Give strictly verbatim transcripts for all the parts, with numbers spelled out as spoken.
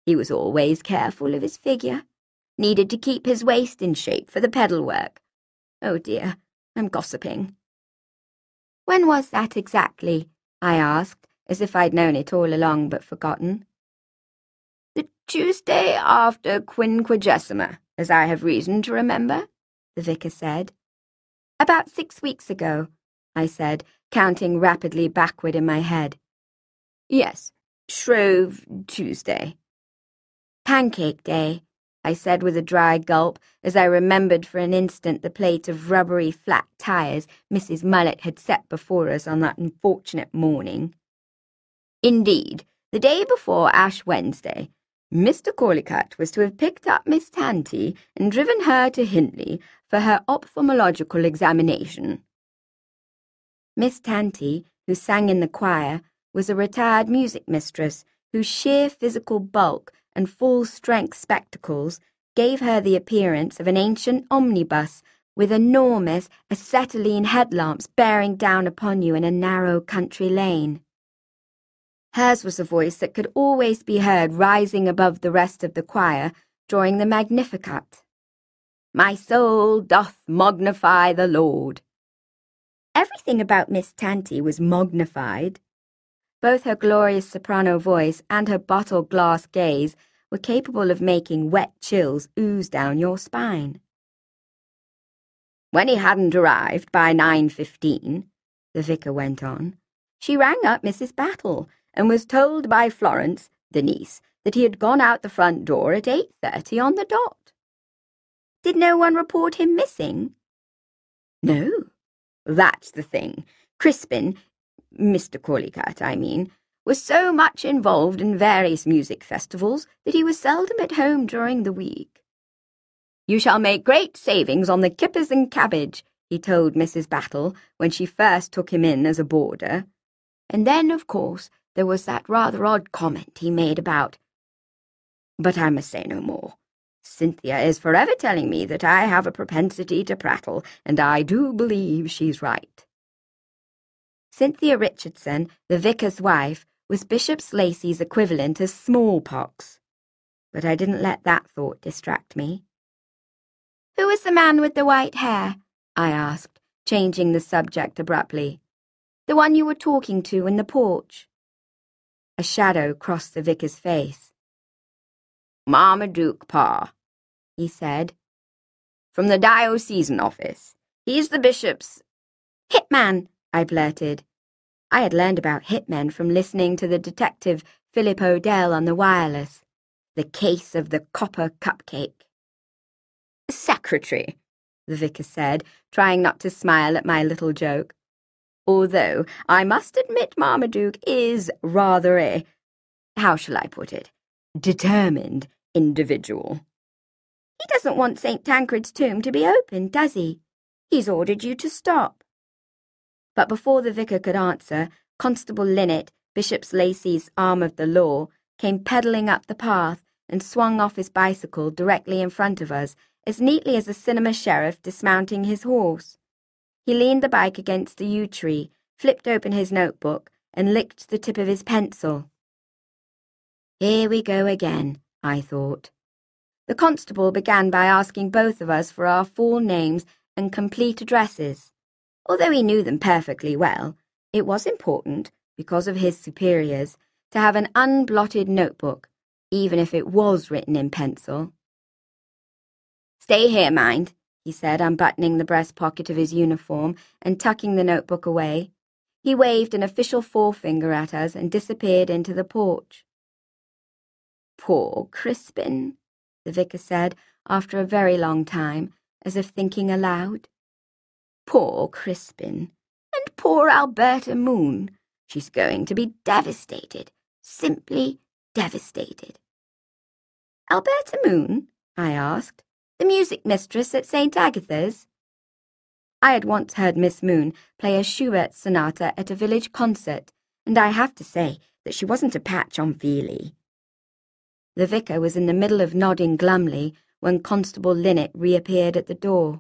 He was always careful of his figure. Needed to keep his waist in shape for the pedal work. Oh dear, I'm gossiping. When was that exactly? I asked, as if I'd known it all along but forgotten. The Tuesday after Quinquagesima, as I have reason to remember, the vicar said. About six weeks ago, I said, counting rapidly backward in my head. Yes, Shrove Tuesday. Pancake Day, I said with a dry gulp, as I remembered for an instant the plate of rubbery flat tires Missus Mullet had set before us on that unfortunate morning. Indeed, the day before Ash Wednesday, Mister Corleycut was to have picked up Miss Tanty and driven her to Hindley for her ophthalmological examination. Miss Tanty, who sang in the choir, was a retired music mistress whose sheer physical bulk and full-strength spectacles gave her the appearance of an ancient omnibus with enormous acetylene headlamps bearing down upon you in a narrow country lane. Hers was a voice that could always be heard rising above the rest of the choir during the Magnificat. My soul doth magnify the Lord. Everything about Miss Tanty was magnified. Both her glorious soprano voice and her bottle-glass gaze were capable of making wet chills ooze down your spine. When he hadn't arrived by nine fifteen, the vicar went on, she rang up Missus Battle and was told by Florence, the niece, that he had gone out the front door at eight thirty on the dot. Did no one report him missing? No, that's the thing. Crispin, Mister Corleycut, I mean, was so much involved in various music festivals that he was seldom at home during the week. You shall make great savings on the kippers and cabbage, he told Missus Battle when she first took him in as a boarder. And then, of course, there was that rather odd comment he made about... But I must say no more. Cynthia is forever telling me that I have a propensity to prattle, and I do believe she's right. Cynthia Richardson, the vicar's wife, was Bishop Lacey's equivalent of smallpox. But I didn't let that thought distract me. Who was the man with the white hair? I asked, changing the subject abruptly. The one you were talking to in the porch. A shadow crossed the vicar's face. Marmaduke Pa, he said. From the diocesan office. He's the bishop's... Hitman, I blurted. I had learned about hitmen from listening to the detective Philip O'Dell on the wireless. The case of the copper cupcake. Secretary, the vicar said, trying not to smile at my little joke. Although I must admit Marmaduke is rather a, how shall I put it, determined individual. He doesn't want Saint Tancred's tomb to be opened, does he? He's ordered you to stop. But before the vicar could answer, Constable Linnet, Bishop Lacey's arm of the law, came pedalling up the path and swung off his bicycle directly in front of us, as neatly as a cinema sheriff dismounting his horse. He leaned the bike against a yew tree, flipped open his notebook, and licked the tip of his pencil. Here we go again, I thought. The constable began by asking both of us for our full names and complete addresses. Although he knew them perfectly well, it was important, because of his superiors, to have an unblotted notebook, even if it was written in pencil. Stay here, mind, he said, unbuttoning the breast pocket of his uniform and tucking the notebook away. He waved an official forefinger at us and disappeared into the porch. Poor Crispin, the vicar said, after a very long time, as if thinking aloud. Poor Crispin, and poor Alberta Moon. She's going to be devastated, simply devastated. Alberta Moon? I asked. The music mistress at Saint Agatha's? I had once heard Miss Moon play a Schubert sonata at a village concert, and I have to say that she wasn't a patch on Feely. The vicar was in the middle of nodding glumly when Constable Linnet reappeared at the door.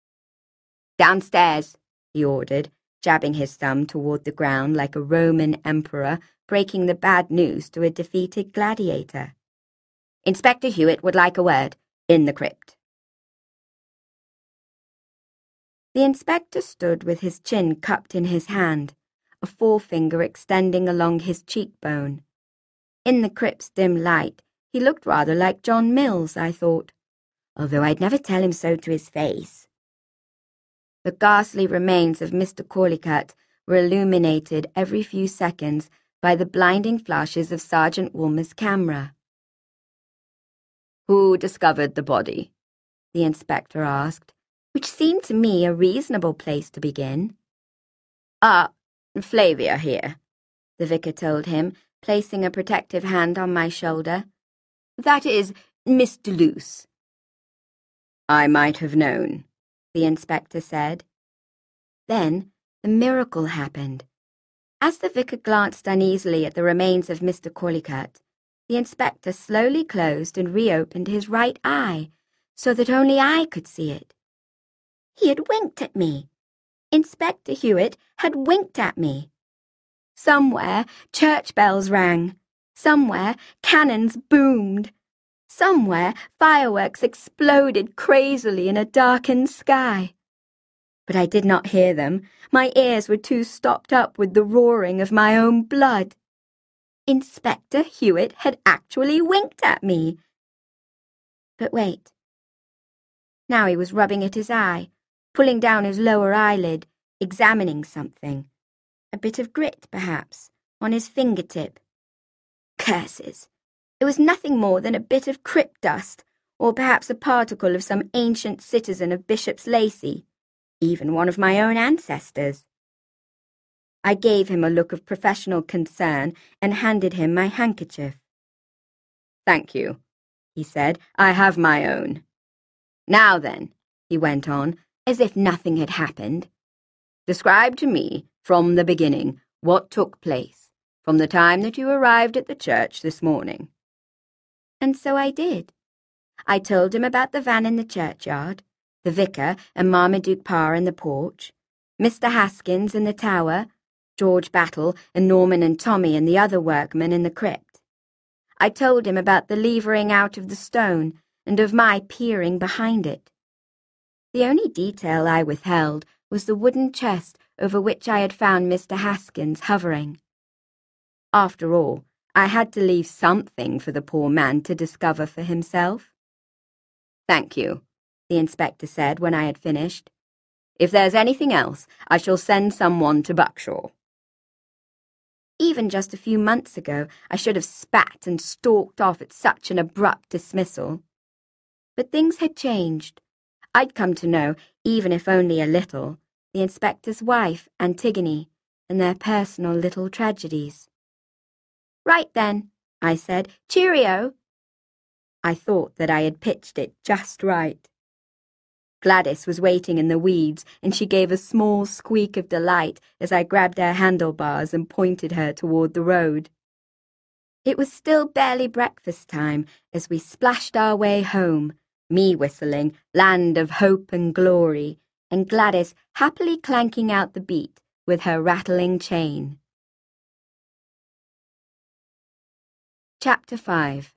Downstairs, he ordered, jabbing his thumb toward the ground like a Roman emperor breaking the bad news to a defeated gladiator. Inspector Hewitt would like a word in the crypt. The inspector stood with his chin cupped in his hand, a forefinger extending along his cheekbone. In the crypt's dim light, he looked rather like John Mills, I thought, although I'd never tell him so to his face. The ghastly remains of Mister Corleycut were illuminated every few seconds by the blinding flashes of Sergeant Woolmer's camera. "Who discovered the body?" the inspector asked, which seemed to me a reasonable place to begin. "Ah, Flavia here," the vicar told him, placing a protective hand on my shoulder. "That is Miss Deluse." "I might have known," the inspector said. Then the miracle happened. As the vicar glanced uneasily at the remains of Mister Corleycut, the inspector slowly closed and reopened his right eye, so that only I could see it. He had winked at me. Inspector Hewitt had winked at me. Somewhere church bells rang. Somewhere cannons boomed. Somewhere fireworks exploded crazily in a darkened sky. But I did not hear them. My ears were too stopped up with the roaring of my own blood. Inspector Hewitt had actually winked at me. But wait. Now he was rubbing at his eye, pulling down his lower eyelid, examining something. A bit of grit, perhaps, on his fingertip. Curses! It was nothing more than a bit of crypt dust, or perhaps a particle of some ancient citizen of Bishop's Lacey, even one of my own ancestors. I gave him a look of professional concern and handed him my handkerchief. "Thank you," he said. "I have my own. Now then," he went on, as if nothing had happened, "describe to me, from the beginning, what took place, from the time that you arrived at the church this morning." And so I did. I told him about the van in the churchyard, the vicar and Marmaduke Parr in the porch, Mister Haskins in the tower, George Battle and Norman and Tommy and the other workmen in the crypt. I told him about the levering out of the stone and of my peering behind it. The only detail I withheld was the wooden chest over which I had found Mister Haskins hovering. After all, I had to leave something for the poor man to discover for himself. "Thank you," the inspector said when I had finished. "If there's anything else, I shall send someone to Buckshaw." Even just a few months ago, I should have spat and stalked off at such an abrupt dismissal. But things had changed. I'd come to know, even if only a little, the inspector's wife, Antigone, and their personal little tragedies. "Right then," I said. "Cheerio." I thought that I had pitched it just right. Gladys was waiting in the weeds, and she gave a small squeak of delight as I grabbed her handlebars and pointed her toward the road. It was still barely breakfast time as we splashed our way home, me whistling Land of Hope and Glory, and Gladys happily clanking out the beat with her rattling chain. Chapter five.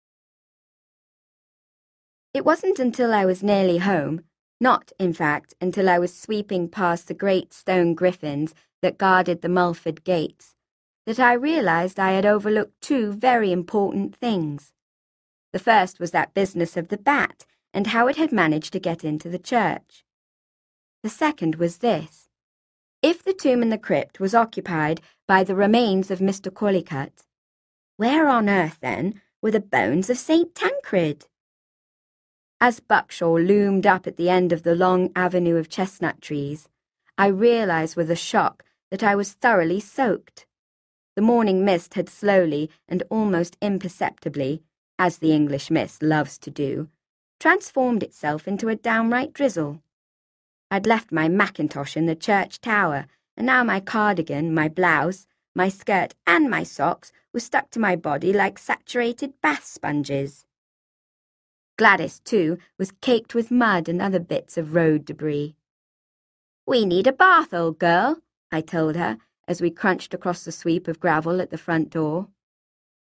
It wasn't until I was nearly home, not, in fact, until I was sweeping past the great stone griffins that guarded the Mulford gates, that I realized I had overlooked two very important things. The first was that business of the bat and how it had managed to get into the church. The second was this. If the tomb in the crypt was occupied by the remains of Mister Corleycut, where on earth, then, were the bones of Saint Tancred? As Buckshaw loomed up at the end of the long avenue of chestnut trees, I realized with a shock that I was thoroughly soaked. The morning mist had slowly and almost imperceptibly, as the English mist loves to do, transformed itself into a downright drizzle. I'd left my mackintosh in the church tower, and now my cardigan, my blouse, my skirt and my socks were stuck to my body like saturated bath sponges. Gladys, too, was caked with mud and other bits of road debris. "We need a bath, old girl," I told her, as we crunched across the sweep of gravel at the front door.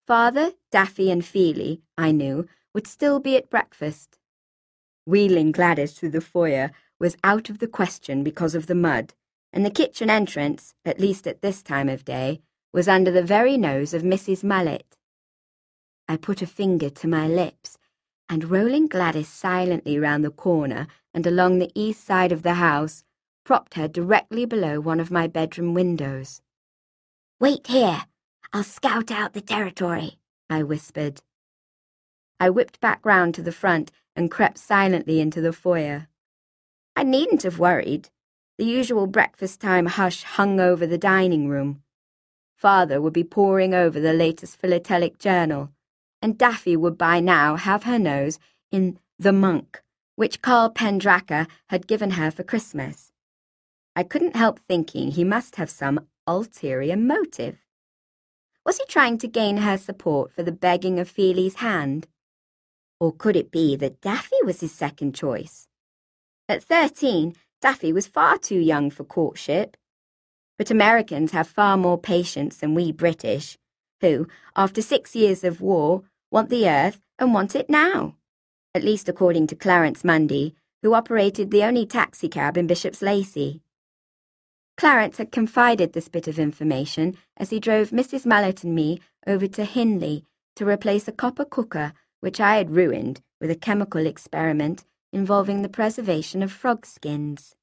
Father, Daffy and Feely, I knew, would still be at breakfast. Wheeling Gladys through the foyer was out of the question because of the mud, and the kitchen entrance, at least at this time of day, was under the very nose of Missus Mullet. I put a finger to my lips, and rolling Gladys silently round the corner and along the east side of the house, propped her directly below one of my bedroom windows. "Wait here. I'll scout out the territory," I whispered. I whipped back round to the front and crept silently into the foyer. I needn't have worried. The usual breakfast-time hush hung over the dining room. Father would be poring over the latest philatelic journal, and Daffy would by now have her nose in The Monk, which Carl Pendracker had given her for Christmas. I couldn't help thinking he must have some ulterior motive. Was he trying to gain her support for the begging of Feely's hand? Or could it be that Daffy was his second choice? At thirteen, Daffy was far too young for courtship. But Americans have far more patience than we British, who, after six years of war, want the earth and want it now. At least according to Clarence Mundy, who operated the only taxicab in Bishop's Lacey. Clarence had confided this bit of information as he drove Missus Mullet and me over to Hinley to replace a copper cooker which I had ruined with a chemical experiment involving the preservation of frog skins.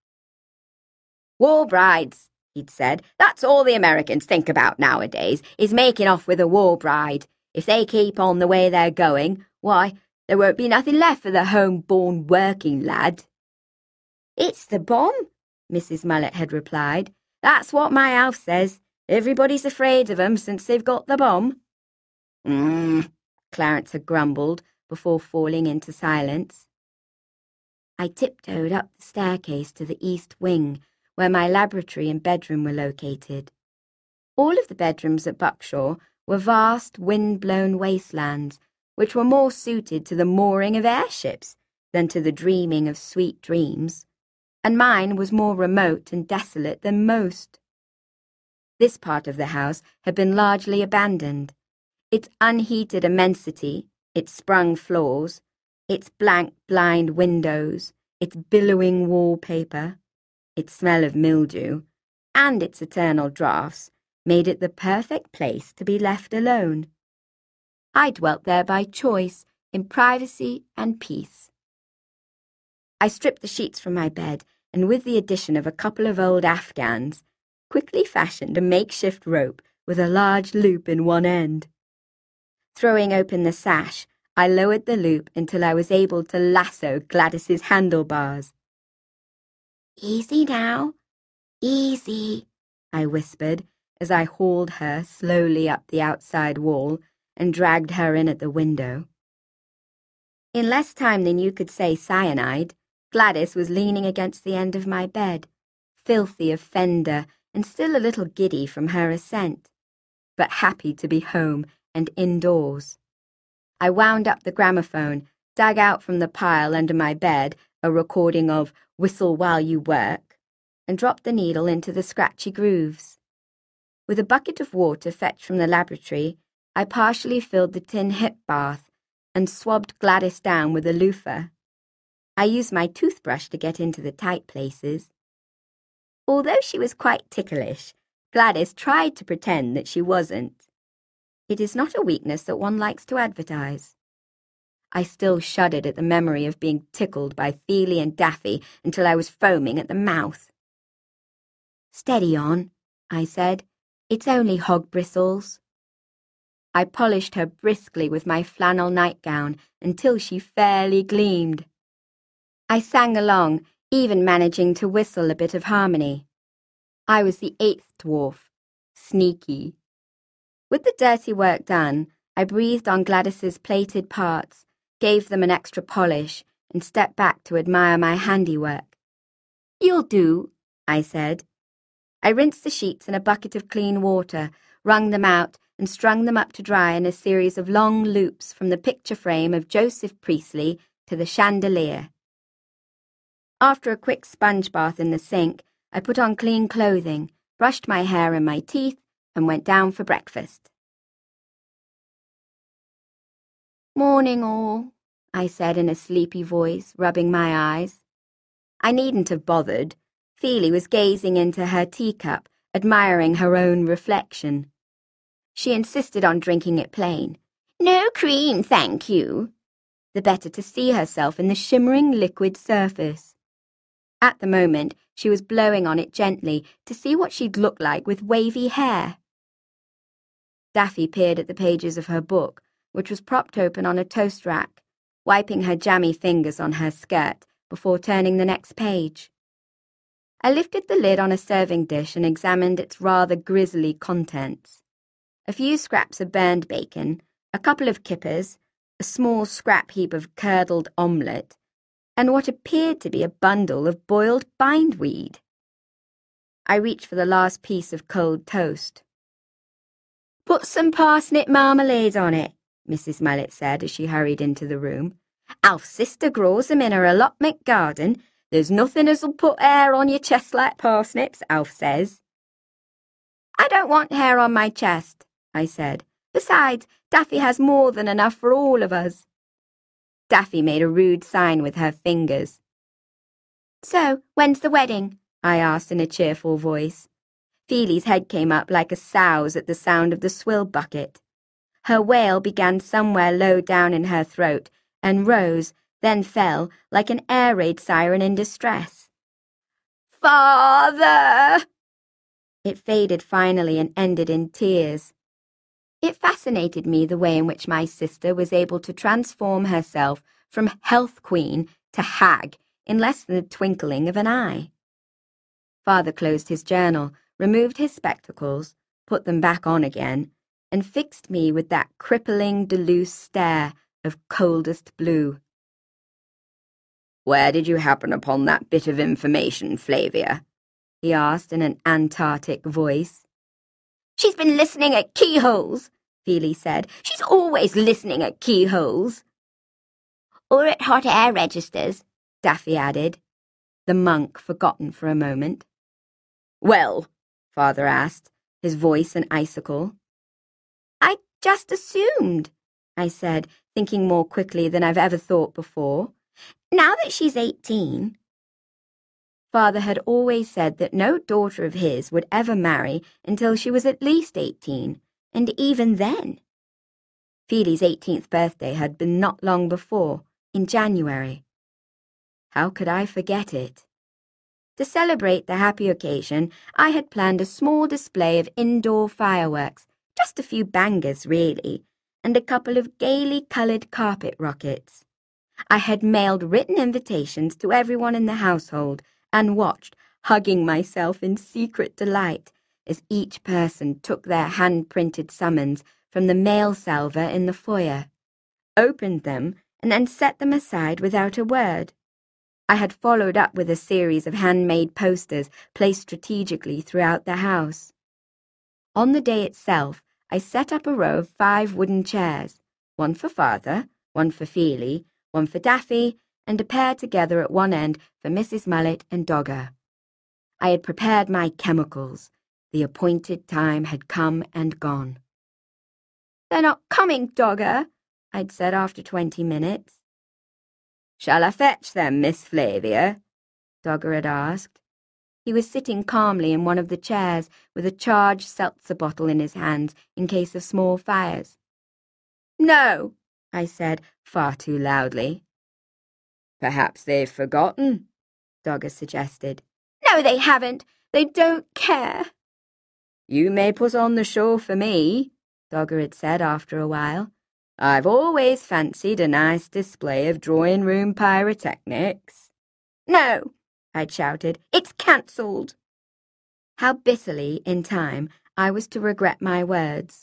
"War brides," he'd said. "That's all the Americans think about nowadays, is making off with a war bride. If they keep on the way they're going, why, there won't be nothing left for the home-born working lad." "It's the bomb," Missus Mullet had replied. "That's what my Alf says. Everybody's afraid of 'em since they've got the bomb." "Mmm," Clarence had grumbled before falling into silence. I tiptoed up the staircase to the east wing, where my laboratory and bedroom were located. All of the bedrooms at Buckshaw were vast, wind-blown wastelands, which were more suited to the mooring of airships than to the dreaming of sweet dreams, and mine was more remote and desolate than most. This part of the house had been largely abandoned. Its unheated immensity, its sprung floors, its blank blind windows, its billowing wallpaper, its smell of mildew, and its eternal draughts made it the perfect place to be left alone. I dwelt there by choice, in privacy and peace. I stripped the sheets from my bed, and with the addition of a couple of old Afghans, quickly fashioned a makeshift rope with a large loop in one end. Throwing open the sash, I lowered the loop until I was able to lasso Gladys's handlebars. "Easy now, easy," I whispered as I hauled her slowly up the outside wall and dragged her in at the window. In less time than you could say cyanide, Gladys was leaning against the end of my bed, filthy of fender and still a little giddy from her ascent, but happy to be home and indoors. I wound up the gramophone, dug out from the pile under my bed a recording of Whistle While You Work, and dropped the needle into the scratchy grooves. With a bucket of water fetched from the laboratory, I partially filled the tin hip bath and swabbed Gladys down with a loofah. I used my toothbrush to get into the tight places. Although she was quite ticklish, Gladys tried to pretend that she wasn't. It is not a weakness that one likes to advertise. I still shuddered at the memory of being tickled by Feely and Daffy until I was foaming at the mouth. "Steady on," I said. "It's only hog bristles." I polished her briskly with my flannel nightgown until she fairly gleamed. I sang along, even managing to whistle a bit of harmony. I was the eighth dwarf, Sneaky. With the dirty work done, I breathed on Gladys's plated parts, gave them an extra polish, and stepped back to admire my handiwork. "You'll do," I said. I rinsed the sheets in a bucket of clean water, wrung them out, and strung them up to dry in a series of long loops from the picture frame of Joseph Priestley to the chandelier. After a quick sponge bath in the sink, I put on clean clothing, brushed my hair and my teeth, and went down for breakfast. Morning, all, I said in a sleepy voice, rubbing my eyes. I needn't have bothered. Feely was gazing into her teacup, admiring her own reflection. She insisted on drinking it plain. No cream, thank you. The better to see herself in the shimmering liquid surface. At the moment, she was blowing on it gently to see what she'd look like with wavy hair. Daffy peered at the pages of her book, which was propped open on a toast rack, wiping her jammy fingers on her skirt before turning the next page. I lifted the lid on a serving dish and examined its rather grisly contents. A few scraps of burned bacon, a couple of kippers, a small scrap heap of curdled omelette, and what appeared to be a bundle of boiled bindweed. I reached for the last piece of cold toast. Put some parsnip marmalade on it, Missus Mullet said as she hurried into the room. Alf's sister grows them in her allotment garden. There's nothing as'll put hair on your chest like parsnips, Alf says. I don't want hair on my chest, I said. Besides, Daffy has more than enough for all of us. Daffy made a rude sign with her fingers. So, when's the wedding? I asked in a cheerful voice. Feely's head came up like a sow's at the sound of the swill bucket. Her wail began somewhere low down in her throat and rose, then fell like an air raid siren in distress. Father! It faded finally and ended in tears. It fascinated me the way in which my sister was able to transform herself from health queen to hag in less than the twinkling of an eye. Father closed his journal, removed his spectacles, put them back on again, and fixed me with that crippling Deleuze stare of coldest blue. Where did you happen upon that bit of information, Flavia? He asked in an Antarctic voice. She's been listening at keyholes, Feely said. She's always listening at keyholes. Or at hot air registers, Daffy added, the monk forgotten for a moment. Well, Father asked, his voice an icicle. I just assumed, I said, thinking more quickly than I've ever thought before. Now that she's eighteen. Father had always said that no daughter of his would ever marry until she was at least eighteen, and even then. Feely's eighteenth birthday had been not long before, in January. How could I forget it? To celebrate the happy occasion, I had planned a small display of indoor fireworks, just a few bangers really, and a couple of gaily coloured carpet rockets. I had mailed written invitations to everyone in the household and watched, hugging myself in secret delight, as each person took their hand-printed summons from the mail salver in the foyer, opened them, and then set them aside without a word. I had followed up with a series of handmade posters placed strategically throughout the house. On the day itself, I set up a row of five wooden chairs, one for Father, one for Feely, one for Daffy, and a pair together at one end for Missus Mullet and Dogger. I had prepared my chemicals. The appointed time had come and gone. They're not coming, Dogger, I'd said after twenty minutes. Shall I fetch them, Miss Flavia? Dogger had asked. He was sitting calmly in one of the chairs with a charged seltzer bottle in his hands in case of small fires. No, I said far too loudly. Perhaps they've forgotten, Dogger suggested. No, they haven't. They don't care. You may put on the show for me, Dogger had said after a while. I've always fancied a nice display of drawing-room pyrotechnics. No, I'd shouted. It's cancelled. How bitterly, in time, I was to regret my words.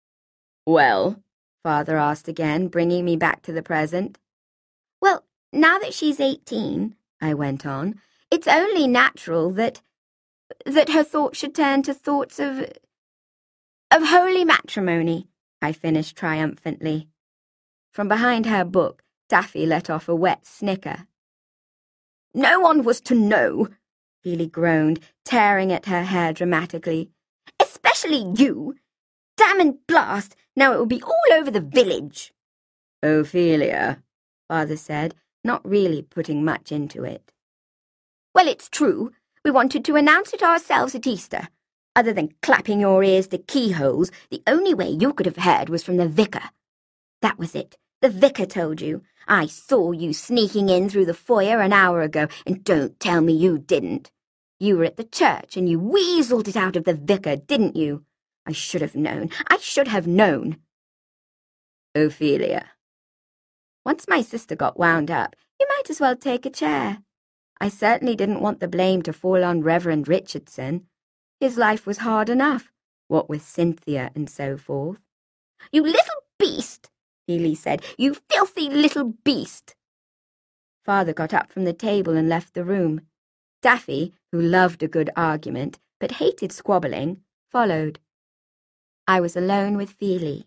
Well, Father asked again, bringing me back to the present. Well, now that she's eighteen, I went on, it's only natural that... that her thoughts should turn to thoughts of... of holy matrimony, I finished triumphantly. From behind her book, Daffy let off a wet snicker. No one was to know, Feely groaned, tearing at her hair dramatically. Especially you. Damn and blast, now it will be all over the village. Ophelia, Father said, not really putting much into it. Well, it's true. We wanted to announce it ourselves at Easter. Other than clapping your ears to keyholes, the only way you could have heard was from the vicar. That was it. The vicar told you. I saw you sneaking in through the foyer an hour ago, and don't tell me you didn't. You were at the church, and you weaseled it out of the vicar, didn't you? I should have known. I should have known. Ophelia. Once my sister got wound up, you might as well take a chair. I certainly didn't want the blame to fall on Reverend Richardson. His life was hard enough, what with Cynthia and so forth. You little beast, Feely said. You filthy little beast. Father got up from the table and left the room. Daffy, who loved a good argument, but hated squabbling, followed. I was alone with Feely.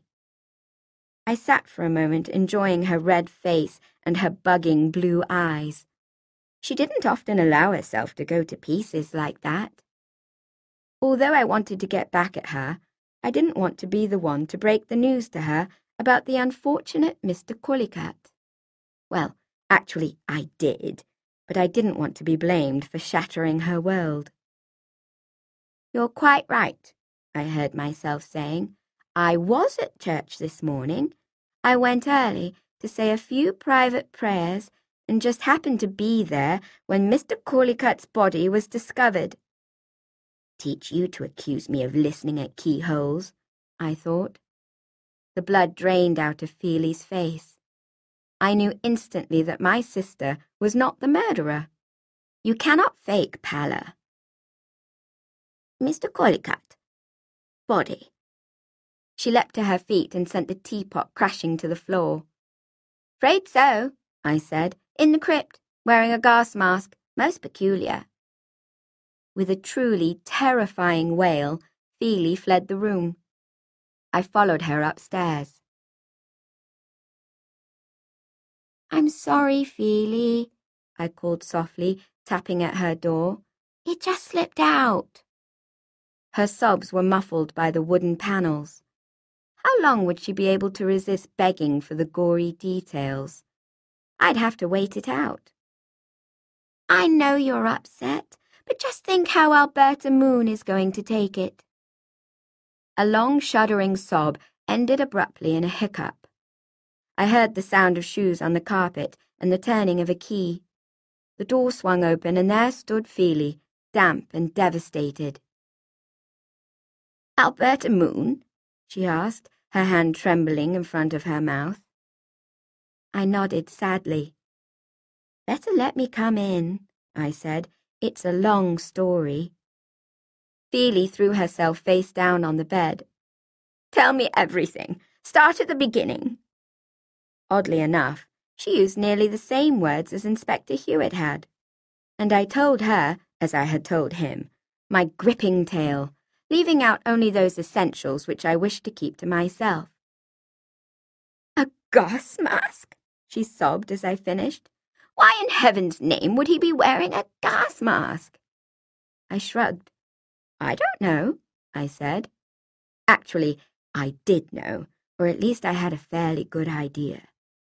I sat for a moment enjoying her red face and her bugging blue eyes. She didn't often allow herself to go to pieces like that. Although I wanted to get back at her, I didn't want to be the one to break the news to her about the unfortunate Mister Collicutt. Well, actually, I did, but I didn't want to be blamed for shattering her world. You're quite right, I heard myself saying. I was at church this morning. I went early to say a few private prayers and just happened to be there when Mister Collicutt's body was discovered. Teach you to accuse me of listening at keyholes, I thought. The blood drained out of Feely's face. I knew instantly that my sister was not the murderer. You cannot fake pallor. Mister Collicutt. Body. She leapt to her feet and sent the teapot crashing to the floor. Afraid so, I said, in the crypt, wearing a gas mask, most peculiar. With a truly terrifying wail, Feely fled the room. I followed her upstairs. I'm sorry, Feely, I called softly, tapping at her door. It just slipped out. Her sobs were muffled by the wooden panels. How long would she be able to resist begging for the gory details? I'd have to wait it out. I know you're upset, but just think how Alberta Moon is going to take it. A long shuddering sob ended abruptly in a hiccup. I heard the sound of shoes on the carpet and the turning of a key. The door swung open and there stood Feely, damp and devastated. Alberta Moon? She asked, her hand trembling in front of her mouth. I nodded sadly. Better let me come in, I said. It's a long story. Feely threw herself face down on the bed. Tell me everything. Start at the beginning. Oddly enough, she used nearly the same words as Inspector Hewitt had. And I told her, as I had told him, my gripping tale, leaving out only those essentials which I wished to keep to myself. A gas mask? She sobbed as I finished. Why in heaven's name would he be wearing a gas mask? I shrugged. I don't know, I said. Actually, I did know, or at least I had a fairly good idea.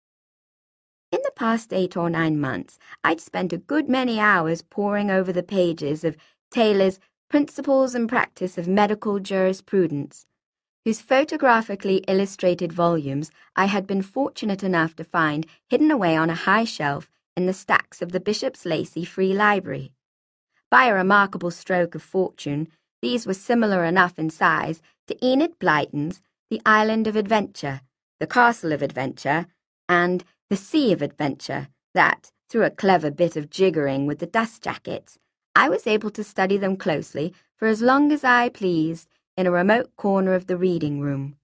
In the past eight or nine months, I'd spent a good many hours poring over the pages of Taylor's Principles and Practice of Medical Jurisprudence, whose photographically illustrated volumes I had been fortunate enough to find hidden away on a high shelf in the stacks of the Bishop's Lacey Free Library. By a remarkable stroke of fortune, these were similar enough in size to Enid Blyton's The Island of Adventure, The Castle of Adventure, and The Sea of Adventure, that, through a clever bit of jiggering with the dust jackets, I was able to study them closely for as long as I pleased in a remote corner of the reading room.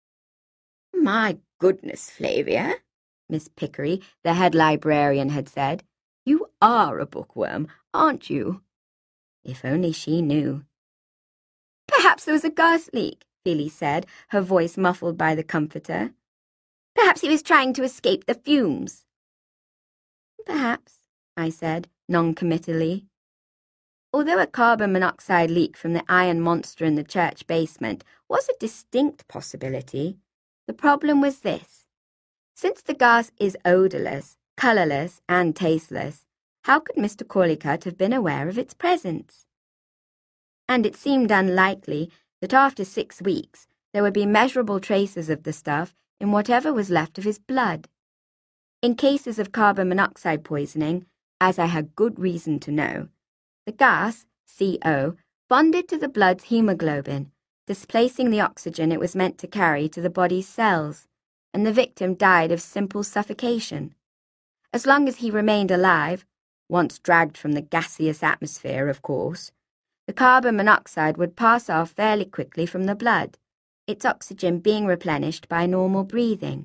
My goodness, Flavia, Miss Pickery, the head librarian, had said, you are a bookworm, aren't you? If only she knew. Perhaps there was a gas leak, Feely said, her voice muffled by the comforter. Perhaps he was trying to escape the fumes. Perhaps, I said, noncommittally. Although a carbon monoxide leak from the iron monster in the church basement was a distinct possibility, the problem was this. Since the gas is odourless, colourless, and tasteless, how could Mister Corleycut have been aware of its presence? And it seemed unlikely that after six weeks there would be measurable traces of the stuff in whatever was left of his blood. In cases of carbon monoxide poisoning, as I had good reason to know, the gas, C O, bonded to the blood's hemoglobin, displacing the oxygen it was meant to carry to the body's cells, and the victim died of simple suffocation. As long as he remained alive, once dragged from the gaseous atmosphere, of course, the carbon monoxide would pass off fairly quickly from the blood, its oxygen being replenished by normal breathing.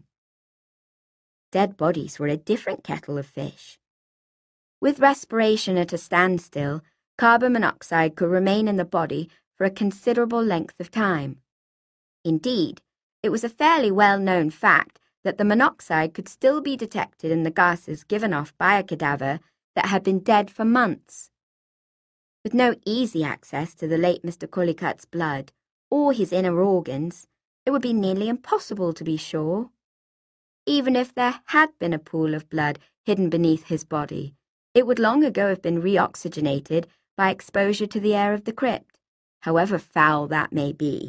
Dead bodies were a different kettle of fish. With respiration at a standstill, carbon monoxide could remain in the body for a considerable length of time. Indeed, it was a fairly well-known fact that the monoxide could still be detected in the gases given off by a cadaver that had been dead for months. With no easy access to the late Mister Corleycut's blood or his inner organs, it would be nearly impossible to be sure. Even if there had been a pool of blood hidden beneath his body, it would long ago have been reoxygenated by exposure to the air of the crypt, however foul that may be.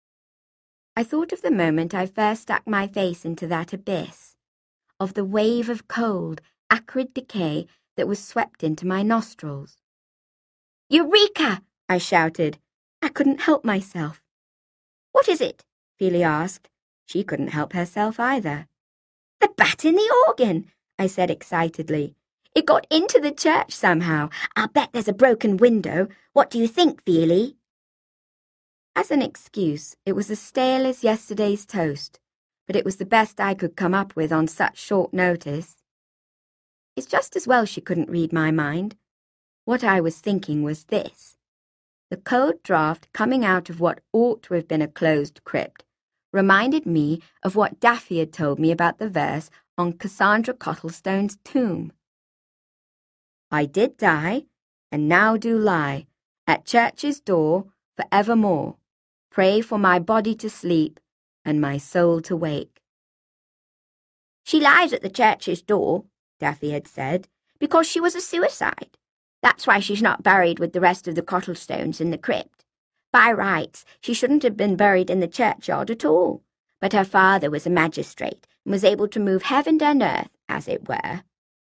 I thought of the moment I first stuck my face into that abyss, of the wave of cold, acrid decay that was swept into my nostrils. "Eureka!" I shouted. I couldn't help myself. "What is it?" Feely asked. She couldn't help herself either. "The bat in the organ," I said excitedly. "It got into the church somehow. I'll bet there's a broken window. What do you think, Feely?" As an excuse, it was as stale as yesterday's toast, but it was the best I could come up with on such short notice. It's just as well she couldn't read my mind. What I was thinking was this. The cold draught coming out of what ought to have been a closed crypt reminded me of what Daffy had told me about the verse on Cassandra Cottlestone's tomb. "I did die, and now do lie, at church's door for evermore. Pray for my body to sleep, and my soul to wake." "She lies at the church's door," Daffy had said, "because she was a suicide. That's why she's not buried with the rest of the Cottlestones in the crypt. By rights, she shouldn't have been buried in the churchyard at all, but her father was a magistrate and was able to move heaven and earth, as it were."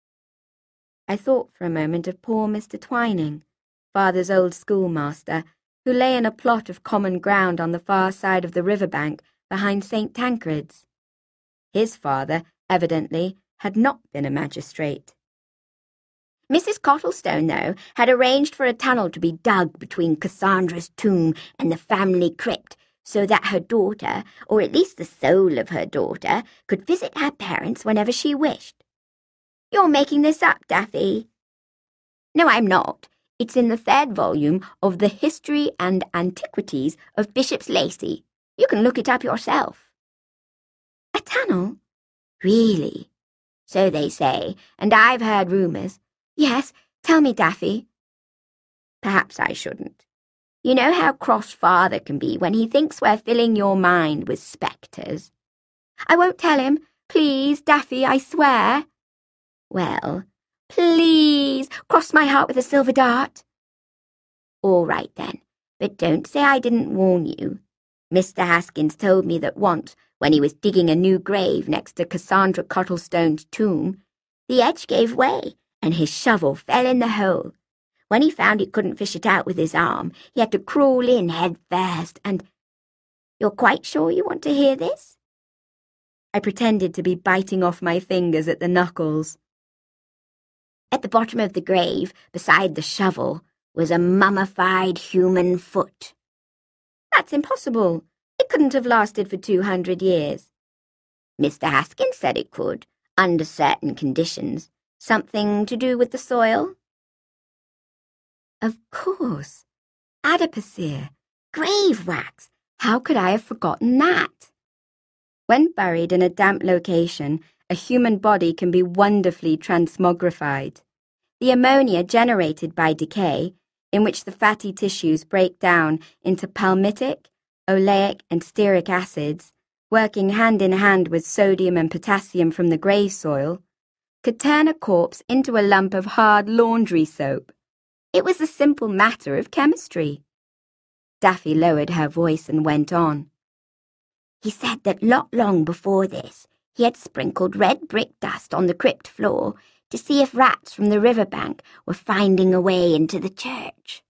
I thought for a moment of poor Mister Twining, father's old schoolmaster, who lay in a plot of common ground on the far side of the river-bank behind Saint Tancred's. His father, evidently, had not been a magistrate. "Missus Cottlestone, though, had arranged for a tunnel to be dug between Cassandra's tomb and the family crypt so that her daughter, or at least the soul of her daughter, could visit her parents whenever she wished." "You're making this up, Daffy." "No, I'm not. It's in the third volume of The History and Antiquities of Bishop's Lacey. You can look it up yourself." "A tunnel?" "Really? So they say, and I've heard rumours. Yes, tell me, Daffy." "Perhaps I shouldn't. You know how cross father can be when he thinks we're filling your mind with spectres." "I won't tell him. Please, Daffy, I swear." "Well, please, cross my heart with a silver dart." "All right, then, but don't say I didn't warn you. Mister Haskins told me that once, when he was digging a new grave next to Cassandra Cottlestone's tomb, the edge gave way, and his shovel fell in the hole. When he found he couldn't fish it out with his arm, he had to crawl in head first, and— You're quite sure you want to hear this?" I pretended to be biting off my fingers at the knuckles. "At the bottom of the grave, beside the shovel, was a mummified human foot." "That's impossible. It couldn't have lasted for two hundred years. "Mister Haskins said it could, under certain conditions. Something to do with the soil?" "Of course. Adipocere. Grave wax. How could I have forgotten that?" When buried in a damp location, a human body can be wonderfully transmogrified. The ammonia generated by decay, in which the fatty tissues break down into palmitic, oleic, and stearic acids, working hand in hand with sodium and potassium from the grey soil, could turn a corpse into a lump of hard laundry soap. It was a simple matter of chemistry. Daffy lowered her voice and went on. He said that not long before this, he had sprinkled red brick dust on the crypt floor to see if rats from the riverbank were finding a way into the church.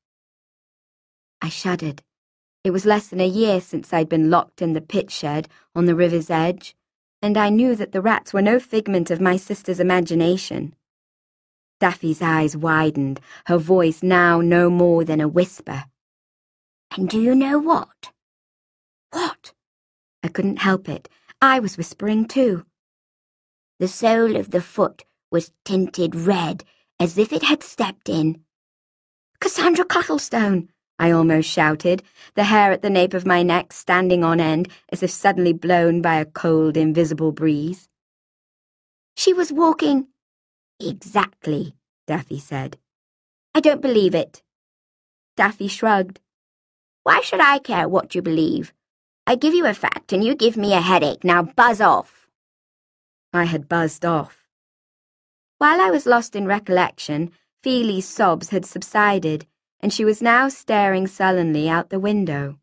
I shuddered. It was less than a year since I'd been locked in the pit shed on the river's edge, and I knew that the rats were no figment of my sister's imagination. Daffy's eyes widened, her voice now no more than a whisper. And do you know what? What? I couldn't help it. I was whispering too. The sole of the foot was tinted red, as if it had stepped in. Cassandra Cuttlestone! I almost shouted, the hair at the nape of my neck standing on end as if suddenly blown by a cold, invisible breeze. She was walking. Exactly, Daffy said. I don't believe it. Daffy shrugged. Why should I care what you believe? I give you a fact and you give me a headache. Now buzz off. I had buzzed off. While I was lost in recollection, Feely's sobs had subsided, and she was now staring sullenly out the window.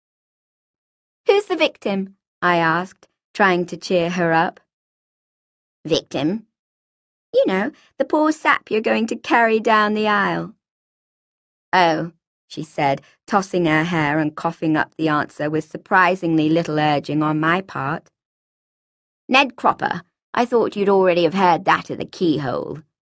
Who's the victim? I asked, trying to cheer her up. Victim? You know, the poor sap you're going to carry down the aisle. Oh, she said, tossing her hair and coughing up the answer with surprisingly little urging on my part. Ned Cropper, I thought you'd already have heard that at the keyhole.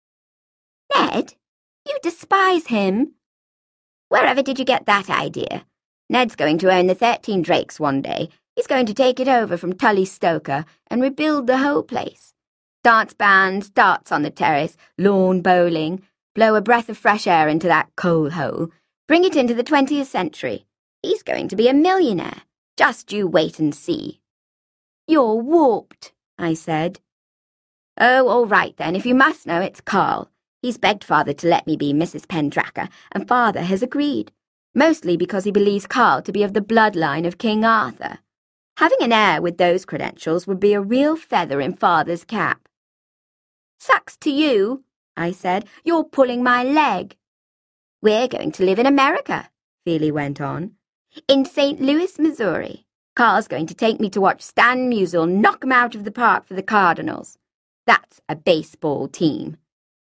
Ned? You despise him? Wherever did you get that idea? Ned's going to own the Thirteen Drakes one day. He's going to take it over from Tully Stoker and rebuild the whole place. Dance bands, darts on the terrace, lawn bowling, blow a breath of fresh air into that coal hole, bring it into the twentieth century. He's going to be a millionaire. Just you wait and see. You're warped, I said. Oh, all right then, if you must know, it's Carl. He's begged Father to let me be Missus Pendracker, and Father has agreed, mostly because he believes Carl to be of the bloodline of King Arthur. Having an heir with those credentials would be a real feather in Father's cap. Sucks to you, I said. You're pulling my leg. We're going to live in America, Feely went on. In Saint Louis, Missouri. Carl's going to take me to watch Stan Musial knock 'em out of the park for the Cardinals. That's a baseball team.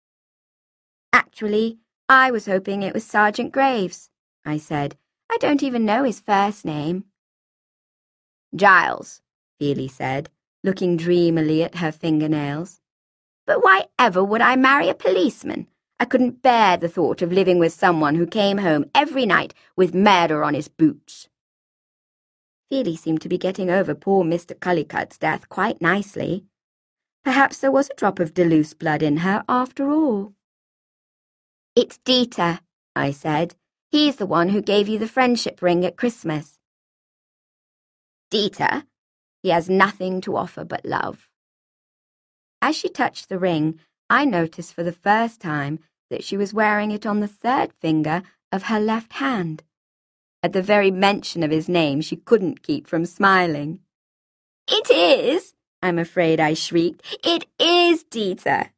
Actually, I was hoping it was Sergeant Graves, I said. I don't even know his first name. Giles, Feely said, looking dreamily at her fingernails. But why ever would I marry a policeman? I couldn't bear the thought of living with someone who came home every night with murder on his boots. Feely seemed to be getting over poor Mister Cullycutt's death quite nicely. Perhaps there was a drop of Deluse blood in her after all. It's Dieter, I said. He's the one who gave you the friendship ring at Christmas. Dieter? He has nothing to offer but love. As she touched the ring, I noticed for the first time that she was wearing it on the third finger of her left hand. At the very mention of his name, she couldn't keep from smiling. It is, I'm afraid I shrieked. It is Dieter.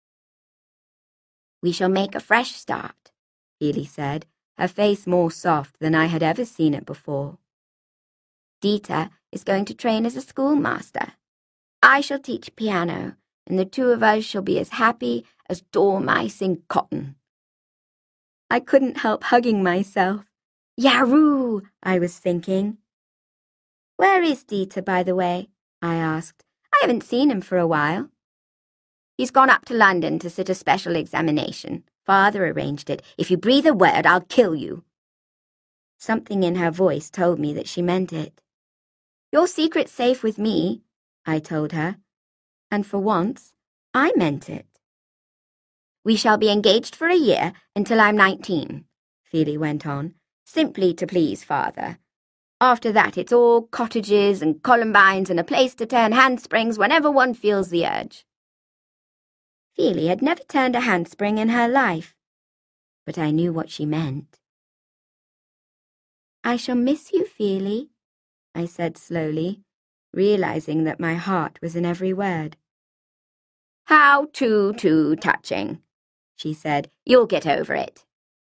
We shall make a fresh start, Feely said, her face more soft than I had ever seen it before. Dieter is going to train as a schoolmaster. I shall teach piano, and the two of us shall be as happy as dormice in cotton. I couldn't help hugging myself. Yaroo, I was thinking. Where is Dieter, by the way? I asked. I haven't seen him for a while. He's gone up to London to sit a special examination. Father arranged it. If you breathe a word, I'll kill you. Something in her voice told me that she meant it. Your secret's safe with me, I told her. And for once, I meant it. We shall be engaged for a year until I'm nineteen, Feely went on, simply to please Father. After that, it's all cottages and columbines and a place to turn handsprings whenever one feels the urge. Feely had never turned a handspring in her life, but I knew what she meant. I shall miss you, Feely, I said slowly. realizing that my heart was in every word. "How too, too touching," she said. "You'll get over it."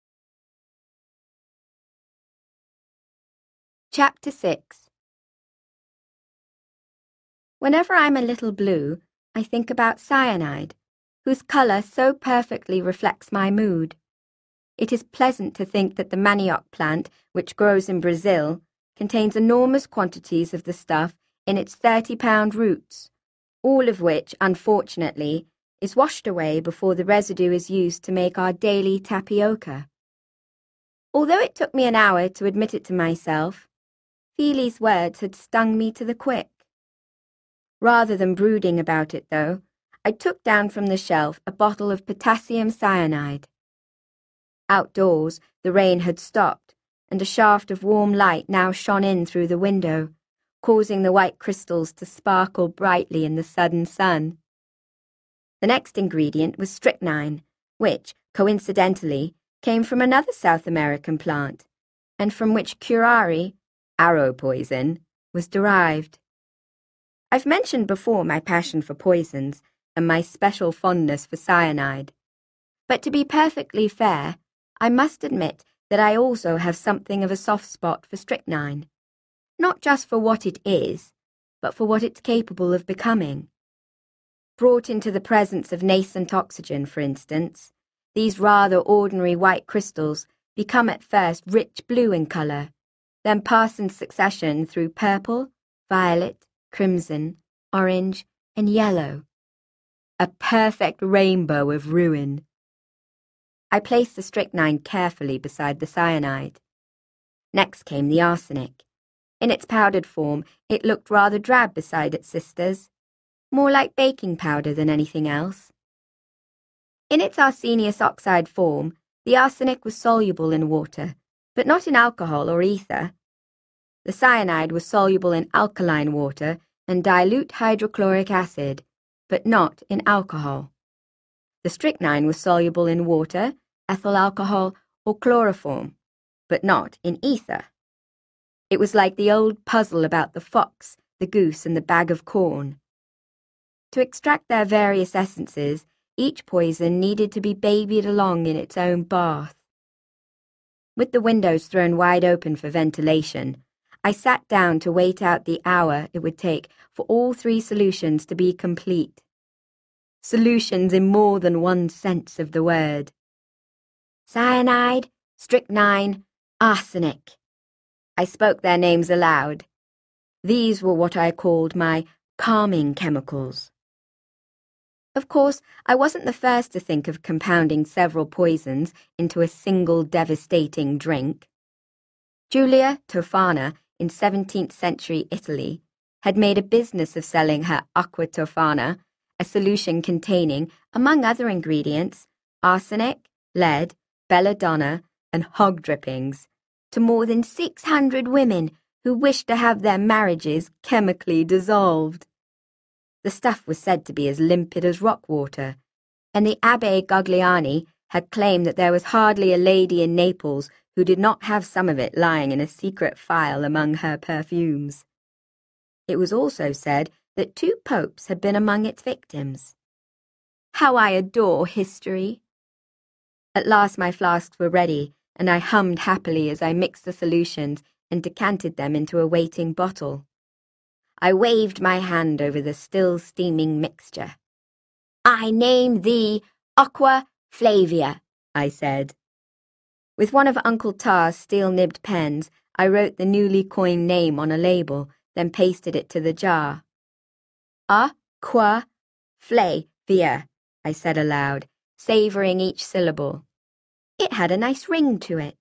Chapter six. Whenever I'm a little blue, I think about cyanide, whose colour so perfectly reflects my mood. It is pleasant to think that the manioc plant, which grows in Brazil, contains enormous quantities of the stuff in its thirty-pound roots, all of which, unfortunately, is washed away before the residue is used to make our daily tapioca. Although it took me an hour to admit it to myself, Feely's words had stung me to the quick. Rather than brooding about it, though, I took down from the shelf a bottle of potassium cyanide. Outdoors, the rain had stopped, and a shaft of warm light now shone in through the window, causing the white crystals to sparkle brightly in the sudden sun. The next ingredient was strychnine, which, coincidentally, came from another South American plant, and from which curare, arrow poison, was derived. I've mentioned before my passion for poisons and my special fondness for cyanide. But to be perfectly fair, I must admit that I also have something of a soft spot for strychnine. Not just for what it is, but for what it's capable of becoming. Brought into the presence of nascent oxygen, for instance, these rather ordinary white crystals become at first rich blue in colour, then pass in succession through purple, violet, crimson, orange, and yellow. A perfect rainbow of ruin. I placed the strychnine carefully beside the cyanide. Next came the arsenic. In its powdered form, it looked rather drab beside its sisters, more like baking powder than anything else. In its arsenious oxide form, the arsenic was soluble in water, but not in alcohol or ether. The cyanide was soluble in alkaline water and dilute hydrochloric acid, but not in alcohol. The strychnine was soluble in water, ethyl alcohol, or chloroform, but not in ether. It was like the old puzzle about the fox, the goose, and the bag of corn. To extract their various essences, each poison needed to be babied along in its own bath. With the windows thrown wide open for ventilation, I sat down to wait out the hour it would take for all three solutions to be complete. Solutions in more than one sense of the word. Cyanide, strychnine, arsenic. I spoke their names aloud. These were what I called my calming chemicals. Of course, I wasn't the first to think of compounding several poisons into a single devastating drink. Giulia Tofana, in seventeenth century Italy, had made a business of selling her acqua tofana, a solution containing, among other ingredients, arsenic, lead, belladonna, and hog drippings, to more than six hundred women who wished to have their marriages chemically dissolved. The stuff was said to be as limpid as rock water, and the Abbé Gagliani had claimed that there was hardly a lady in Naples who did not have some of it lying in a secret file among her perfumes. It was also said that two popes had been among its victims. How I adore history! At last my flasks were ready, and I hummed happily as I mixed the solutions and decanted them into a waiting bottle. I waved my hand over the still steaming mixture. "I name thee Aqua Flavia," I said. With one of Uncle Tar's steel-nibbed pens, I wrote the newly coined name on a label, then pasted it to the jar. Aqua Flavia, I said aloud, savouring each syllable. It had a nice ring to it.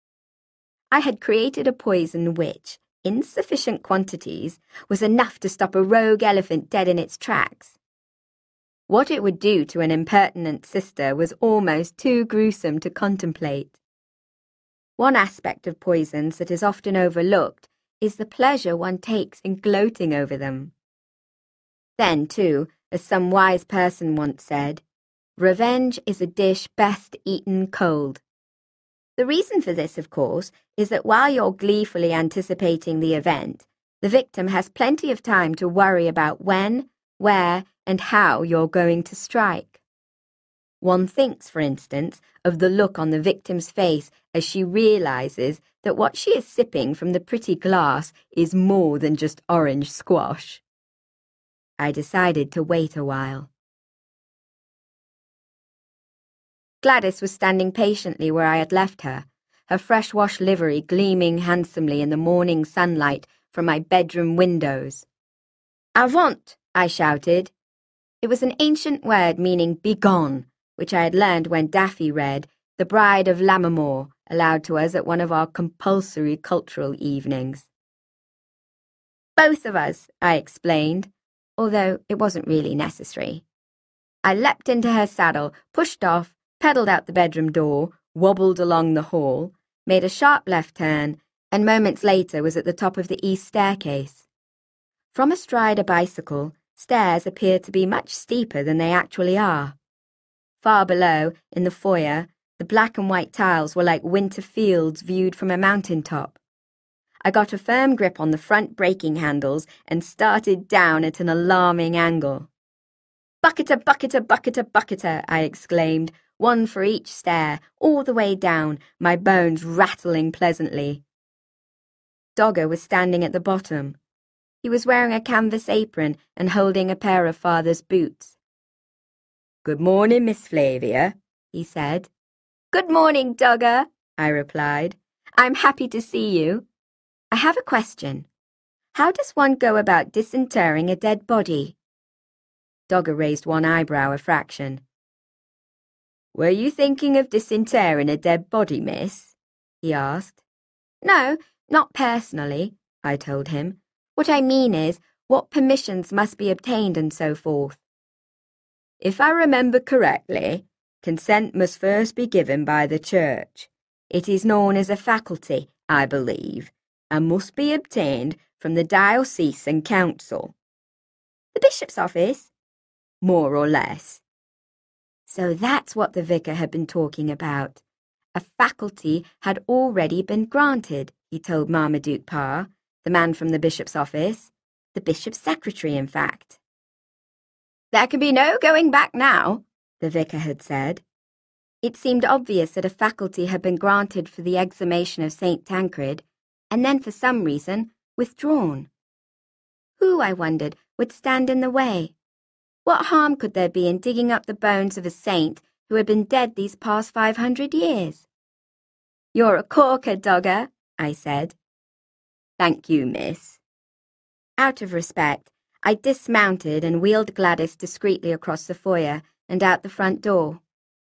I had created a poison which, in sufficient quantities, was enough to stop a rogue elephant dead in its tracks. What it would do to an impertinent sister was almost too gruesome to contemplate. One aspect of poisons that is often overlooked is the pleasure one takes in gloating over them. Then, too, as some wise person once said, revenge is a dish best eaten cold. The reason for this, of course, is that while you're gleefully anticipating the event, The victim has plenty of time to worry about when, where, and how you're going to strike. One thinks, for instance, of the look on the victim's face as she realizes that what she is sipping from the pretty glass is more than just orange squash. I decided to wait a while. Gladys was standing patiently where I had left her, her fresh-washed livery gleaming handsomely in the morning sunlight from my bedroom windows. "Avaunt!" I shouted. It was an ancient word meaning "begone," which I had learned when Daffy read The Bride of Lammermoor aloud to us at one of our compulsory cultural evenings. "Both of us," I explained, although it wasn't really necessary. I leapt into her saddle, pushed off, pedalled out the bedroom door, wobbled along the hall, made a sharp left turn, and moments later was at the top of the east staircase. From astride a bicycle, stairs appear to be much steeper than they actually are. Far below, in the foyer, the black and white tiles were like winter fields viewed from a mountaintop. I got a firm grip on the front braking handles and started down at an alarming angle. "Bucketer, bucketer, bucketer, bucketer," I exclaimed, one for each stair, all the way down, my bones rattling pleasantly. Dogger was standing at the bottom. He was wearing a canvas apron and holding a pair of father's boots. "Good morning, Miss Flavia," he said. "Good morning, Dogger," I replied. "I'm happy to see you. I have a question. How does one go about disinterring a dead body?" Dogger raised one eyebrow a fraction. "Were you thinking of disinterring a dead body, miss?" he asked. "No, not personally," I told him. "What I mean is, what permissions must be obtained and so forth." "If I remember correctly, consent must first be given by the church. It is known as a faculty, I believe, and must be obtained from the diocesan council." "The bishop's office?" "More or less." So that's what the vicar had been talking about. A faculty had already been granted, he told Marmaduke Parr, the man from the bishop's office, the bishop's secretary, in fact. "There can be no going back now," the vicar had said. It seemed obvious that a faculty had been granted for the exhumation of Saint Tancred, and then for some reason withdrawn. Who, I wondered, would stand in the way? What harm could there be in digging up the bones of a saint who had been dead these past five hundred years? "You're a corker, Dogger," I said. "Thank you, miss." Out of respect, I dismounted and wheeled Gladys discreetly across the foyer and out the front door.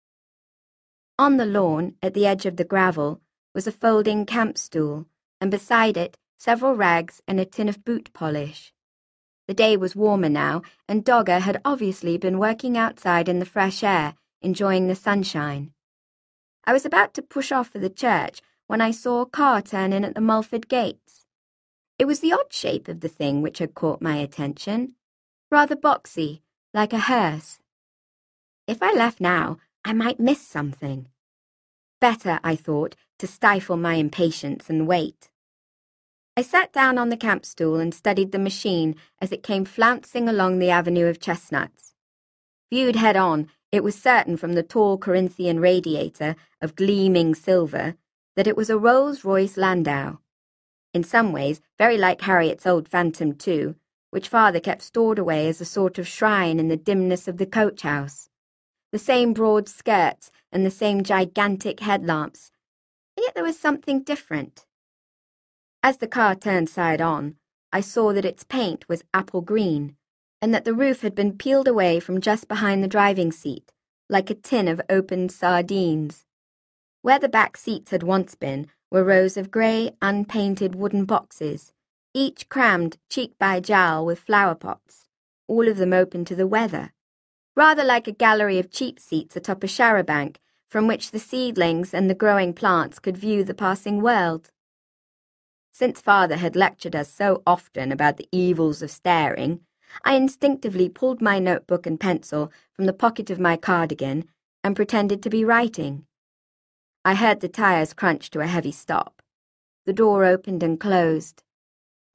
On the lawn, at the edge of the gravel, was a folding camp stool, and beside it, several rags and a tin of boot polish. The day was warmer now, and Dogger had obviously been working outside in the fresh air, enjoying the sunshine. I was about to push off for the church when I saw a car turn in at the Mulford gates. It was the odd shape of the thing which had caught my attention, rather boxy, like a hearse. If I left now, I might miss something. Better, I thought, to stifle my impatience and wait. I sat down on the camp stool and studied the machine as it came flouncing along the avenue of chestnuts. Viewed head-on, it was certain from the tall Corinthian radiator of gleaming silver that it was a Rolls-Royce Landau. In some ways, very like Harriet's old Phantom too, which father kept stored away as a sort of shrine in the dimness of the coach-house. The same broad skirts and the same gigantic headlamps, and yet there was something different. As the car turned side on, I saw that its paint was apple green, and that the roof had been peeled away from just behind the driving seat, like a tin of opened sardines. Where the back seats had once been were rows of grey, unpainted wooden boxes, each crammed cheek by jowl with flower pots, all of them open to the weather, rather like a gallery of cheap seats atop a charabanc from which the seedlings and the growing plants could view the passing world. Since father had lectured us so often about the evils of staring, I instinctively pulled my notebook and pencil from the pocket of my cardigan and pretended to be writing. I heard the tires crunch to a heavy stop. The door opened and closed.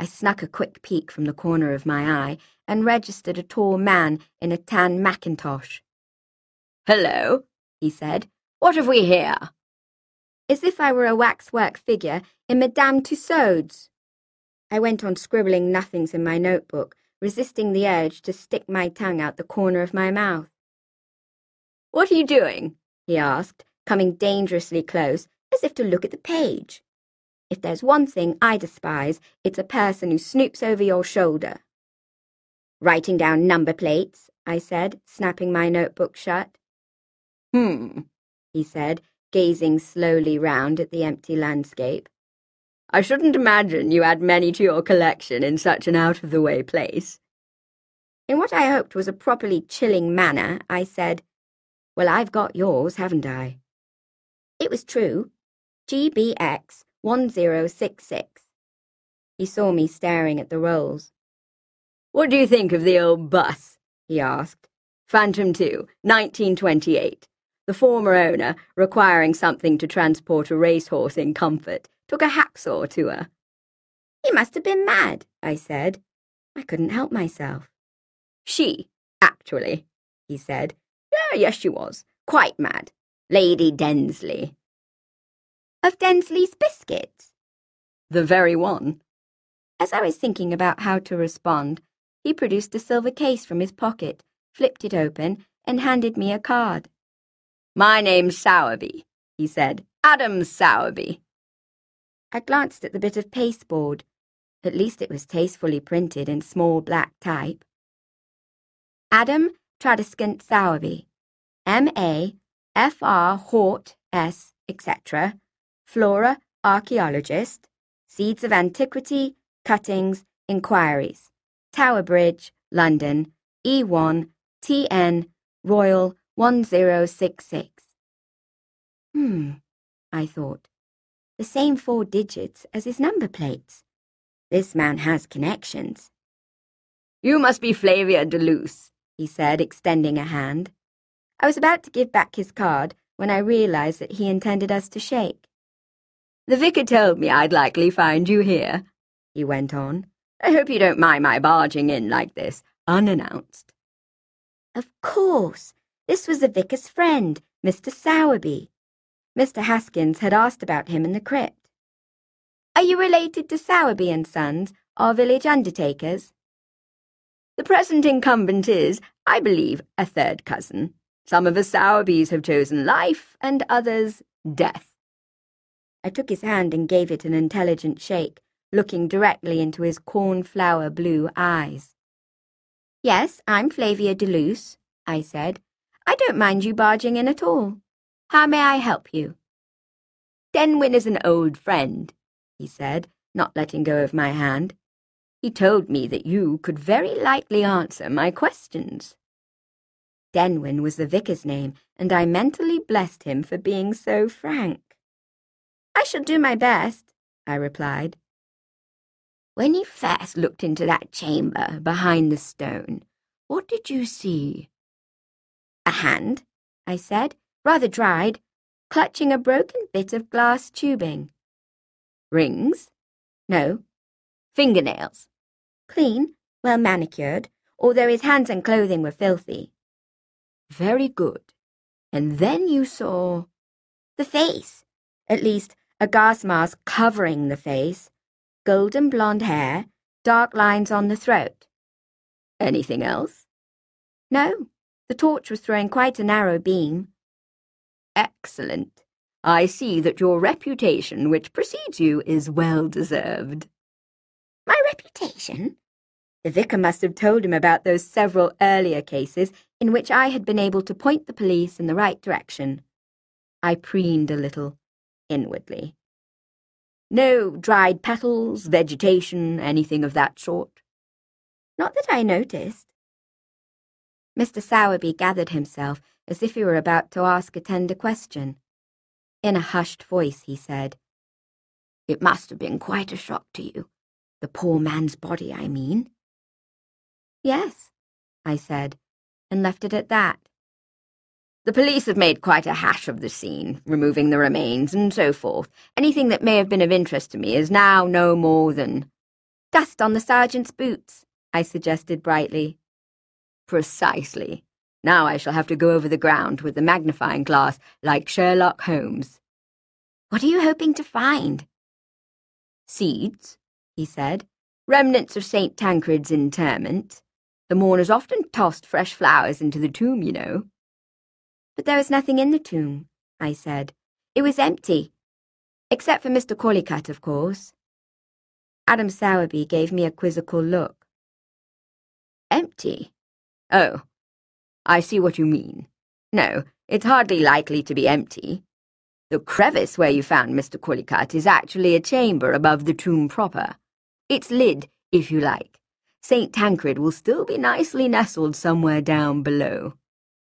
I snuck a quick peek from the corner of my eye and registered a tall man in a tan mackintosh. "Hello," he said. "What have we here?" As if I were a waxwork figure in Madame Tussauds. I went on scribbling nothings in my notebook, resisting the urge to stick my tongue out the corner of my mouth. "What are you doing?" he asked, coming dangerously close, as if to look at the page. If there's one thing I despise, it's a person who snoops over your shoulder. "Writing down number plates," I said, snapping my notebook shut. Hmm, he said, gazing slowly round at the empty landscape. "I shouldn't imagine you add many to your collection in such an out-of-the-way place." In what I hoped was a properly chilling manner, I said, "Well, I've got yours, haven't I?" It was true. G B X one zero six six. He saw me staring at the rolls. "What do you think of the old bus?" he asked. "Phantom two, nineteen twenty-eight. The former owner, requiring something to transport a racehorse in comfort, took a hacksaw to her." "He must have been mad," I said. I couldn't help myself. "She, actually," he said. "Yeah, yes, she was. Quite mad. Lady Densley." "Of Densley's Biscuits?" "The very one." As I was thinking about how to respond, he produced a silver case from his pocket, flipped it open, and handed me a card. "My name's Sowerby," he said. "Adam Sowerby." I glanced at the bit of pasteboard. At least it was tastefully printed in small black type. Adam Tradescant Sowerby, M A F R Hort S, et cetera, Flora Archaeologist, Seeds of Antiquity, Cuttings, Inquiries, Tower Bridge, London, E one, T N, Royal one zero six six. Hmm, I thought. The same four digits as his number plates. This man has connections. "You must be Flavia de Luce," he said, extending a hand. I was about to give back his card when I realized that he intended us to shake. "The vicar told me I'd likely find you here," he went on. "I hope you don't mind my barging in like this, unannounced." Of course, this was the vicar's friend, Mister Sowerby. Mister Haskins had asked about him in the crypt. "Are you related to Sowerby and Sons, our village undertakers?" "The present incumbent is, I believe, a third cousin. Some of us Sowerbys have chosen life, and others death." I took his hand and gave it an intelligent shake, looking directly into his cornflower blue eyes. "Yes, I'm Flavia de Luce," I said. "I don't mind you barging in at all. How may I help you?" "Denwyn is an old friend," he said, not letting go of my hand. "He told me that you could very likely answer my questions." Denwyn was the vicar's name, and I mentally blessed him for being so frank. "I shall do my best," I replied. "When you first looked into that chamber behind the stone, what did you see?" "A hand," I said, rather dried, clutching a broken bit of glass tubing. "Rings?" "No." "Fingernails?" "Clean, well manicured, although his hands and clothing were filthy." "Very good. And then you saw—" "The face. At least, a gas mask covering the face, golden blonde hair, dark lines on the throat." "Anything else?" "No. The torch was throwing quite a narrow beam." "Excellent. I see that your reputation, which precedes you, is well deserved." "My reputation?" The vicar must have told him about those several earlier cases in which I had been able to point the police in the right direction. I preened a little, inwardly. "No dried petals, vegetation, anything of that sort?" "Not that I noticed." Mister Sowerby gathered himself as if he were about to ask a tender question. In a hushed voice he said, "It must have been quite a shock to you. The poor man's body, I mean." "Yes," I said, and left it at that. "The police have made quite a hash of the scene, removing the remains and so forth. Anything that may have been of interest to me is now no more than—" Dust on the sergeant's boots, I suggested brightly. Precisely. Now I shall have to go over the ground with the magnifying glass like Sherlock Holmes. What are you hoping to find? Seeds, he said. Remnants of Saint Tancred's interment. The mourners often tossed fresh flowers into the tomb, you know. But there was nothing in the tomb, I said. It was empty. Except for Mister Callicut, of course. Adam Sowerby gave me a quizzical look. Empty? Oh, I see what you mean. No, it's hardly likely to be empty. The crevice where you found Mister Callicut is actually a chamber above the tomb proper. Its lid, if you like. Saint Tancred will still be nicely nestled somewhere down below.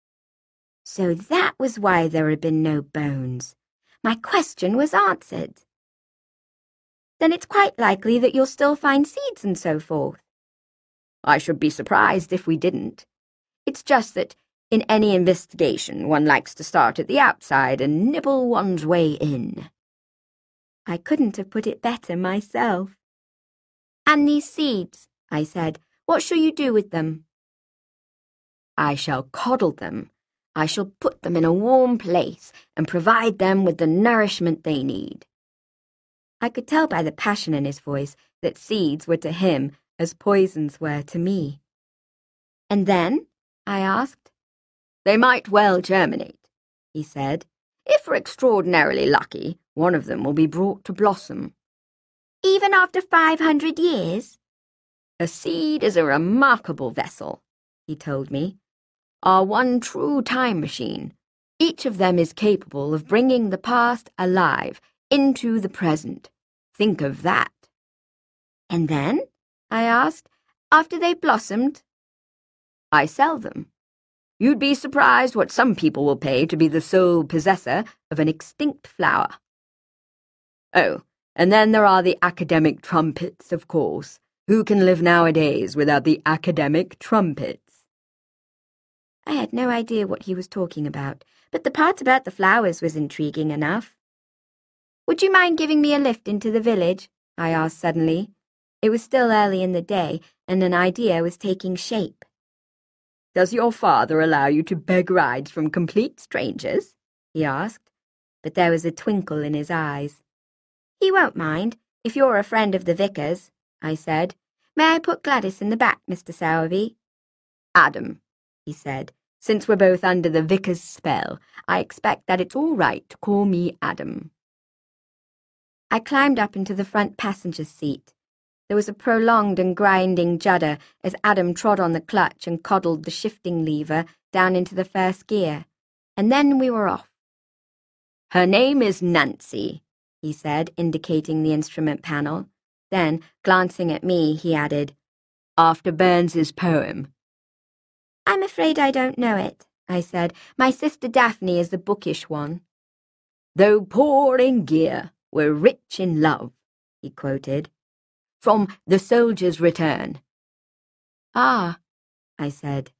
So that was why there had been no bones. My question was answered. Then it's quite likely that you'll still find seeds and so forth. I should be surprised if we didn't. It's just that in any investigation one likes to start at the outside and nibble one's way in. I couldn't have put it better myself. And these seeds, I said, what shall you do with them? I shall coddle them. I shall put them in a warm place and provide them with the nourishment they need. I could tell by the passion in his voice that seeds were to him as poisons were to me. And then? I asked. They might well germinate, he said. If we're extraordinarily lucky, one of them will be brought to blossom. Even after five hundred years? A seed is a remarkable vessel, he told me. Our one true time machine. Each of them is capable of bringing the past alive into the present. Think of that. And then? I asked. After they've blossomed? I sell them. You'd be surprised what some people will pay to be the sole possessor of an extinct flower. Oh, and then there are the academic trumpets, of course. Who can live nowadays without the academic trumpets? I had no idea what he was talking about, but the part about the flowers was intriguing enough. Would you mind giving me a lift into the village? I asked suddenly. It was still early in the day, and an idea was taking shape. Does your father allow you to beg rides from complete strangers? He asked, but there was a twinkle in his eyes. He won't mind, if you're a friend of the vicar's, I said. May I put Gladys in the back, Mister Sowerby? Adam, he said, since we're both under the vicar's spell, I expect that it's all right to call me Adam. I climbed up into the front passenger seat. There was a prolonged and grinding judder as Adam trod on the clutch and coddled the shifting lever down into the first gear, and then we were off. Her name is Nancy, he said, indicating the instrument panel. Then, glancing at me, he added, after Burns's poem. I'm afraid I don't know it, I said. My sister Daphne is the bookish one. Though poor in gear, we're rich in love, he quoted. From The Soldier's Return. Ah, I said.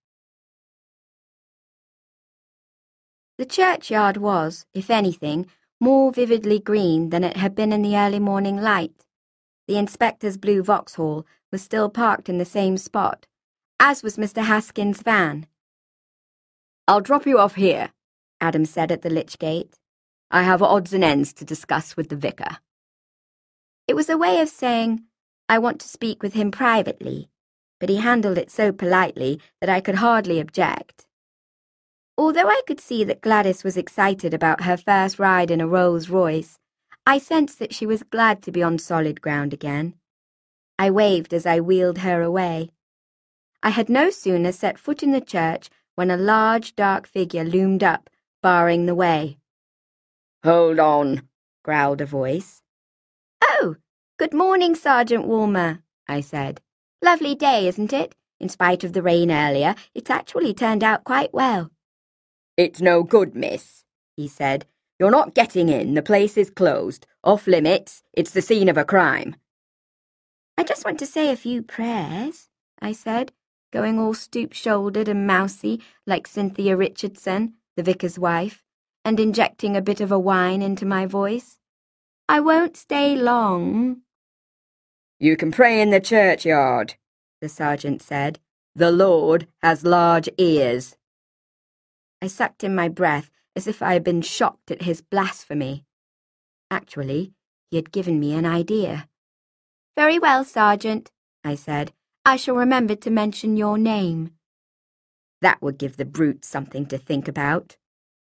The churchyard was, if anything, more vividly green than it had been in the early morning light. The inspector's blue Vauxhall was still parked in the same spot, as was Mister Haskins' van. I'll drop you off here, Adam said at the lich gate. I have odds and ends to discuss with the vicar. It was a way of saying, I want to speak with him privately, but he handled it so politely that I could hardly object. Although I could see that Gladys was excited about her first ride in a Rolls-Royce, I sensed that she was glad to be on solid ground again. I waved as I wheeled her away. I had no sooner set foot in the church when a large, dark figure loomed up, barring the way. Hold on, growled a voice. Oh! Good morning, Sergeant Walmer, I said. Lovely day, isn't it? In spite of the rain earlier, it's actually turned out quite well. It's no good, miss, he said. You're not getting in. The place is closed. Off limits. It's the scene of a crime. I just want to say a few prayers, I said, going all stoop-shouldered and mousy like Cynthia Richardson, the vicar's wife, and injecting a bit of a whine into my voice. I won't stay long. You can pray in the churchyard, the sergeant said. The Lord has large ears. I sucked in my breath as if I had been shocked at his blasphemy. Actually, he had given me an idea. Very well, Sergeant, I said. I shall remember to mention your name. That would give the brute something to think about.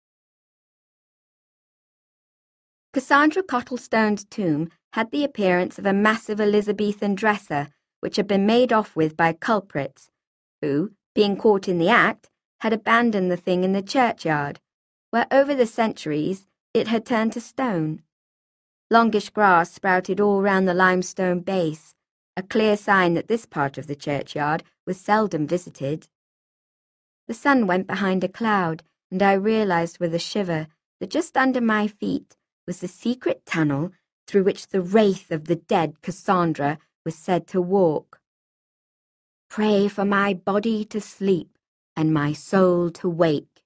Cassandra Cottlestone's tomb had the appearance of a massive Elizabethan dresser which had been made off with by culprits, who, being caught in the act, had abandoned the thing in the churchyard, where over the centuries it had turned to stone. Longish grass sprouted all round the limestone base, a clear sign that this part of the churchyard was seldom visited. The sun went behind a cloud, and I realised with a shiver that just under my feet was the secret tunnel through which the wraith of the dead Cassandra was said to walk. Pray for my body to sleep and my soul to wake.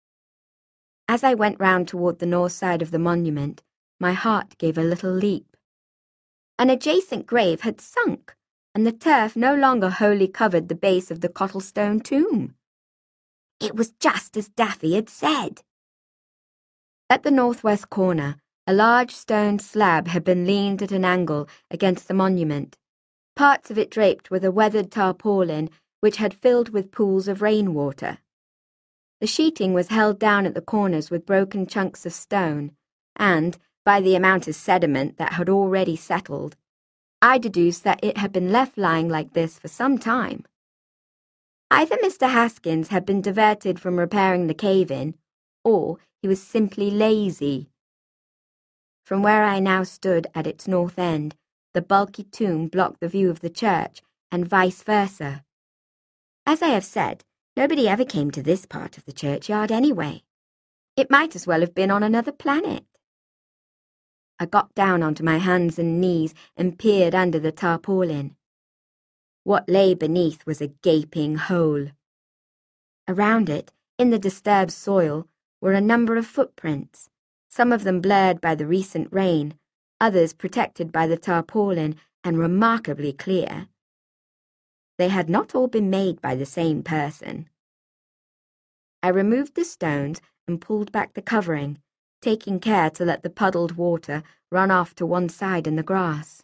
As I went round toward the north side of the monument, my heart gave a little leap. An adjacent grave had sunk, and the turf no longer wholly covered the base of the Cottlestone tomb. It was just as Daffy had said. At the northwest corner, a large stone slab had been leaned at an angle against the monument, parts of it draped with a weathered tarpaulin which had filled with pools of rainwater. The sheeting was held down at the corners with broken chunks of stone, and, by the amount of sediment that had already settled, I deduced that it had been left lying like this for some time. Either Mister Haskins had been diverted from repairing the cave-in, or he was simply lazy. From where I now stood at its north end, the bulky tomb blocked the view of the church, and vice versa. As I have said, nobody ever came to this part of the churchyard anyway. It might as well have been on another planet. I got down onto my hands and knees and peered under the tarpaulin. What lay beneath was a gaping hole. Around it, in the disturbed soil, were a number of footprints, some of them blurred by the recent rain, others protected by the tarpaulin and remarkably clear. They had not all been made by the same person. I removed the stones and pulled back the covering, taking care to let the puddled water run off to one side in the grass.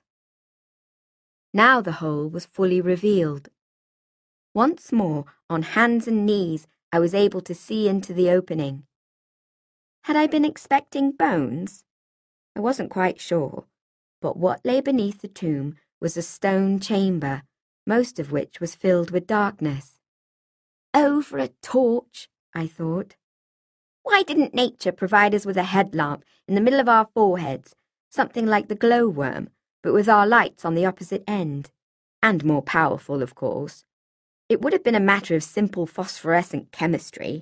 Now the hole was fully revealed. Once more, on hands and knees, I was able to see into the opening. Had I been expecting bones? I wasn't quite sure, but what lay beneath the tomb was a stone chamber, most of which was filled with darkness. Oh, for a torch, I thought. Why didn't nature provide us with a headlamp in the middle of our foreheads, something like the glowworm, but with our lights on the opposite end? And more powerful, of course. It would have been a matter of simple phosphorescent chemistry.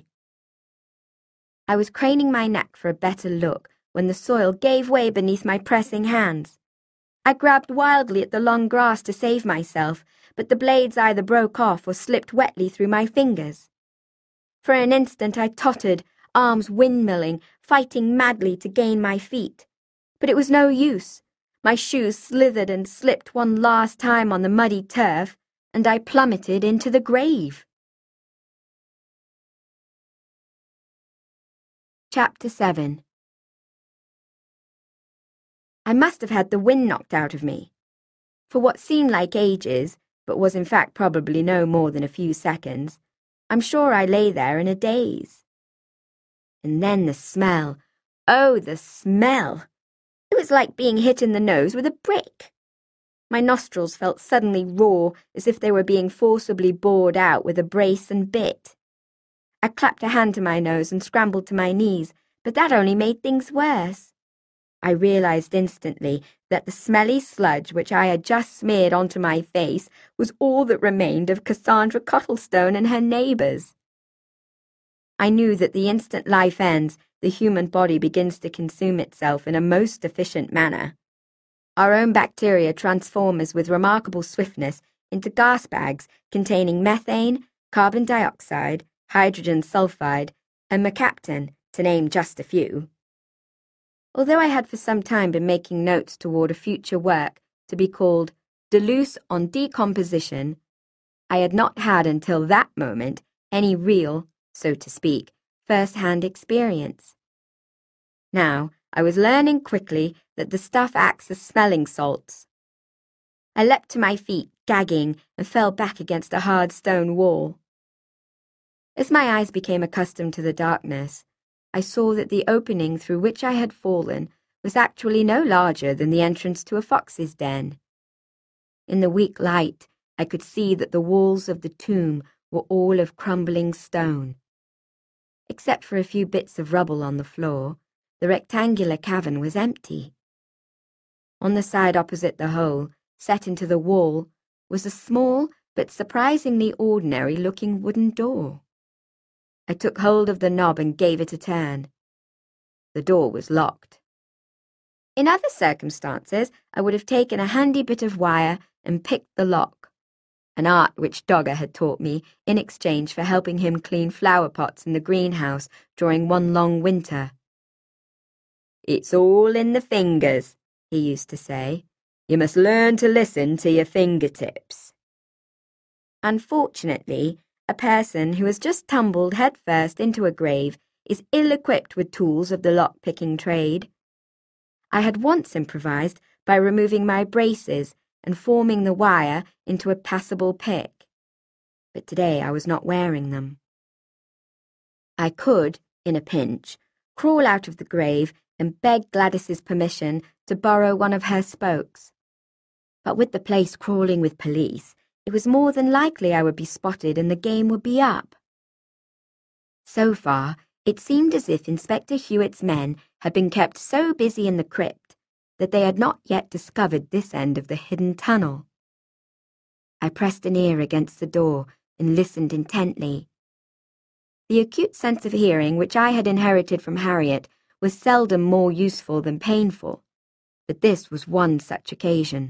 I was craning my neck for a better look when the soil gave way beneath my pressing hands. I grabbed wildly at the long grass to save myself, but the blades either broke off or slipped wetly through my fingers. For an instant I tottered, arms windmilling, fighting madly to gain my feet. But it was no use. My shoes slithered and slipped one last time on the muddy turf, and I plummeted into the grave. Chapter seven. I must have had the wind knocked out of me. For what seemed like ages, but was in fact probably no more than a few seconds, I'm sure I lay there in a daze. And then the smell. Oh, the smell! It was like being hit in the nose with a brick. My nostrils felt suddenly raw, as if they were being forcibly bored out with a brace and bit. I clapped a hand to my nose and scrambled to my knees, but that only made things worse. I realized instantly that the smelly sludge which I had just smeared onto my face was all that remained of Cassandra Cottlestone and her neighbours. I knew that the instant life ends, the human body begins to consume itself in a most efficient manner. Our own bacteria transform us with remarkable swiftness into gas bags containing methane, carbon dioxide, hydrogen sulfide, and mercaptan, to name just a few. Although I had for some time been making notes toward a future work to be called Deluse on decomposition, I had not had until that moment any real, so to speak, first-hand experience. Now, I was learning quickly that the stuff acts as smelling salts. I leapt to my feet, gagging, and fell back against a hard stone wall. As my eyes became accustomed to the darkness, I saw that the opening through which I had fallen was actually no larger than the entrance to a fox's den. In the weak light, I could see that the walls of the tomb were all of crumbling stone. Except for a few bits of rubble on the floor, the rectangular cavern was empty. On the side opposite the hole, set into the wall, was a small but surprisingly ordinary-looking wooden door. I took hold of the knob and gave it a turn. The door was locked. In other circumstances, I would have taken a handy bit of wire and picked the lock, an art which Dogger had taught me in exchange for helping him clean flower pots in the greenhouse during one long winter. "It's all in the fingers," he used to say. "You must learn to listen to your fingertips." Unfortunately, a person who has just tumbled headfirst into a grave is ill-equipped with tools of the lock-picking trade. I had once improvised by removing my braces and forming the wire into a passable pick, but today I was not wearing them. I could, in a pinch, crawl out of the grave and beg Gladys's permission to borrow one of her spokes. But with the place crawling with police, it was more than likely I would be spotted and the game would be up. So far, it seemed as if Inspector Hewitt's men had been kept so busy in the crypt that they had not yet discovered this end of the hidden tunnel. I pressed an ear against the door and listened intently. The acute sense of hearing which I had inherited from Harriet was seldom more useful than painful, but this was one such occasion.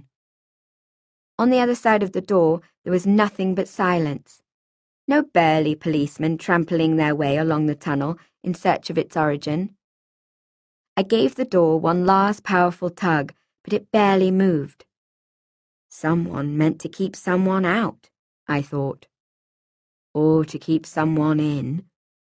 On the other side of the door there was nothing but silence. No burly policemen trampling their way along the tunnel in search of its origin. I gave the door one last powerful tug, but it barely moved. Someone meant to keep someone out, I thought. Or to keep someone in.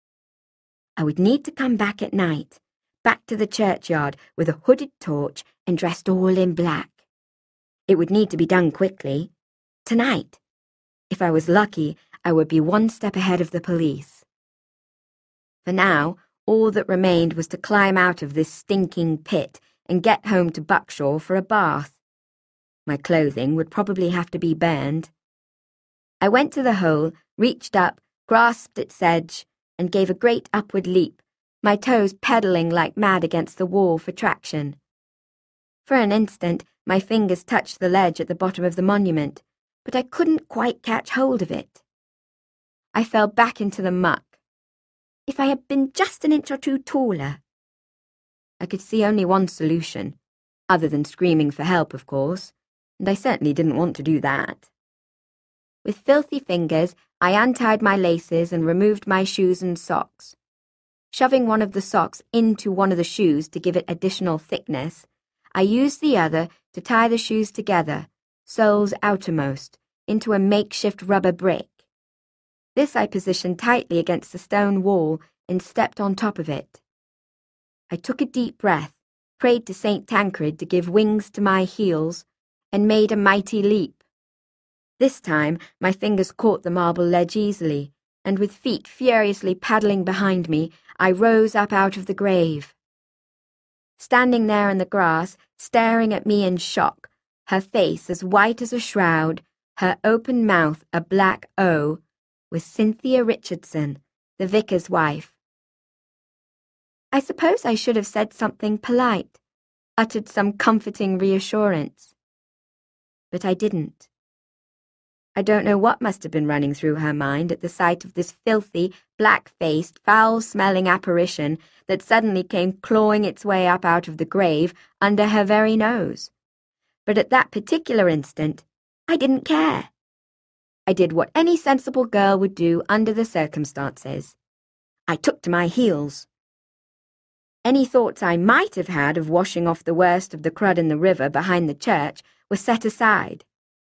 I would need to come back at night, back to the churchyard with a hooded torch and dressed all in black. It would need to be done quickly. Tonight. If I was lucky, I would be one step ahead of the police. For now, all that remained was to climb out of this stinking pit and get home to Buckshaw for a bath. My clothing would probably have to be burned. I went to the hole, reached up, grasped its edge, and gave a great upward leap, my toes pedalling like mad against the wall for traction. For an instant, my fingers touched the ledge at the bottom of the monument, but I couldn't quite catch hold of it. I fell back into the muck. If I had been just an inch or two taller. I could see only one solution, other than screaming for help, of course, and I certainly didn't want to do that. With filthy fingers, I untied my laces and removed my shoes and socks. Shoving one of the socks into one of the shoes to give it additional thickness, I used the other to tie the shoes together, soles outermost, into a makeshift rubber brick. This I positioned tightly against the stone wall and stepped on top of it. I took a deep breath, prayed to Saint Tancred to give wings to my heels, and made a mighty leap. This time my fingers caught the marble ledge easily, and with feet furiously paddling behind me, I rose up out of the grave. Standing there in the grass, staring at me in shock, her face as white as a shroud, her open mouth a black O, was Cynthia Richardson, the vicar's wife. I suppose I should have said something polite, uttered some comforting reassurance. But I didn't. I don't know what must have been running through her mind at the sight of this filthy, black-faced, foul-smelling apparition that suddenly came clawing its way up out of the grave under her very nose. But at that particular instant, I didn't care. I did what any sensible girl would do under the circumstances. I took to my heels. Any thoughts I might have had of washing off the worst of the crud in the river behind the church were set aside.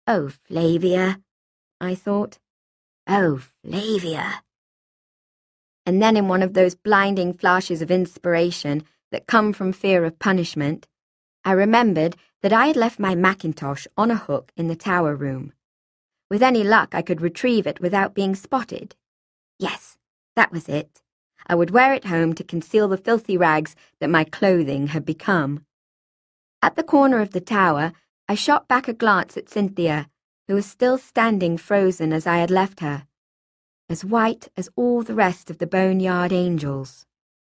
Oh, Flavia, I thought. Oh, Flavia. And then in one of those blinding flashes of inspiration that come from fear of punishment, I remembered that I had left my mackintosh on a hook in the tower room. With any luck, I could retrieve it without being spotted. Yes, that was it. I would wear it home to conceal the filthy rags that my clothing had become. At the corner of the tower, I shot back a glance at Cynthia, who was still standing frozen as I had left her, as white as all the rest of the boneyard angels.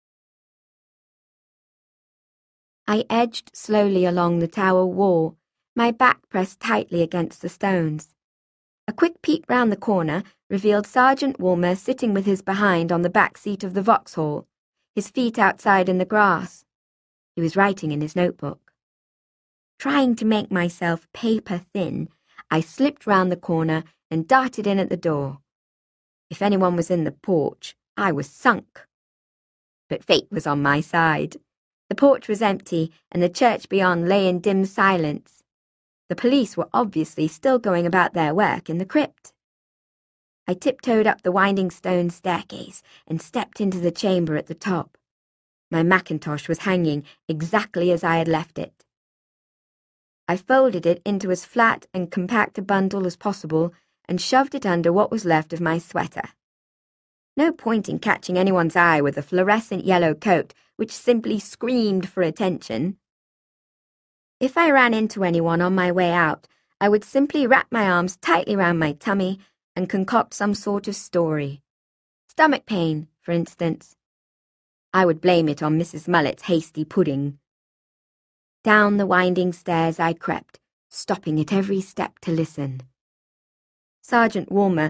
I edged slowly along the tower wall, my back pressed tightly against the stones. A quick peep round the corner revealed Sergeant Woolmer sitting with his behind on the back seat of the Vauxhall, his feet outside in the grass. He was writing in his notebook. Trying to make myself paper thin, I slipped round the corner and darted in at the door. If anyone was in the porch, I was sunk. But fate was on my side. The porch was empty, and the church beyond lay in dim silence. The police were obviously still going about their work in the crypt. I tiptoed up the winding stone staircase and stepped into the chamber at the top. My mackintosh was hanging exactly as I had left it. I folded it into as flat and compact a bundle as possible and shoved it under what was left of my sweater. No point in catching anyone's eye with a fluorescent yellow coat which simply screamed for attention. If I ran into anyone on my way out, I would simply wrap my arms tightly round my tummy and concoct some sort of story. Stomach pain, for instance. I would blame it on Missus Mullet's hasty pudding. Down the winding stairs I crept, stopping at every step to listen. Sergeant Woolmer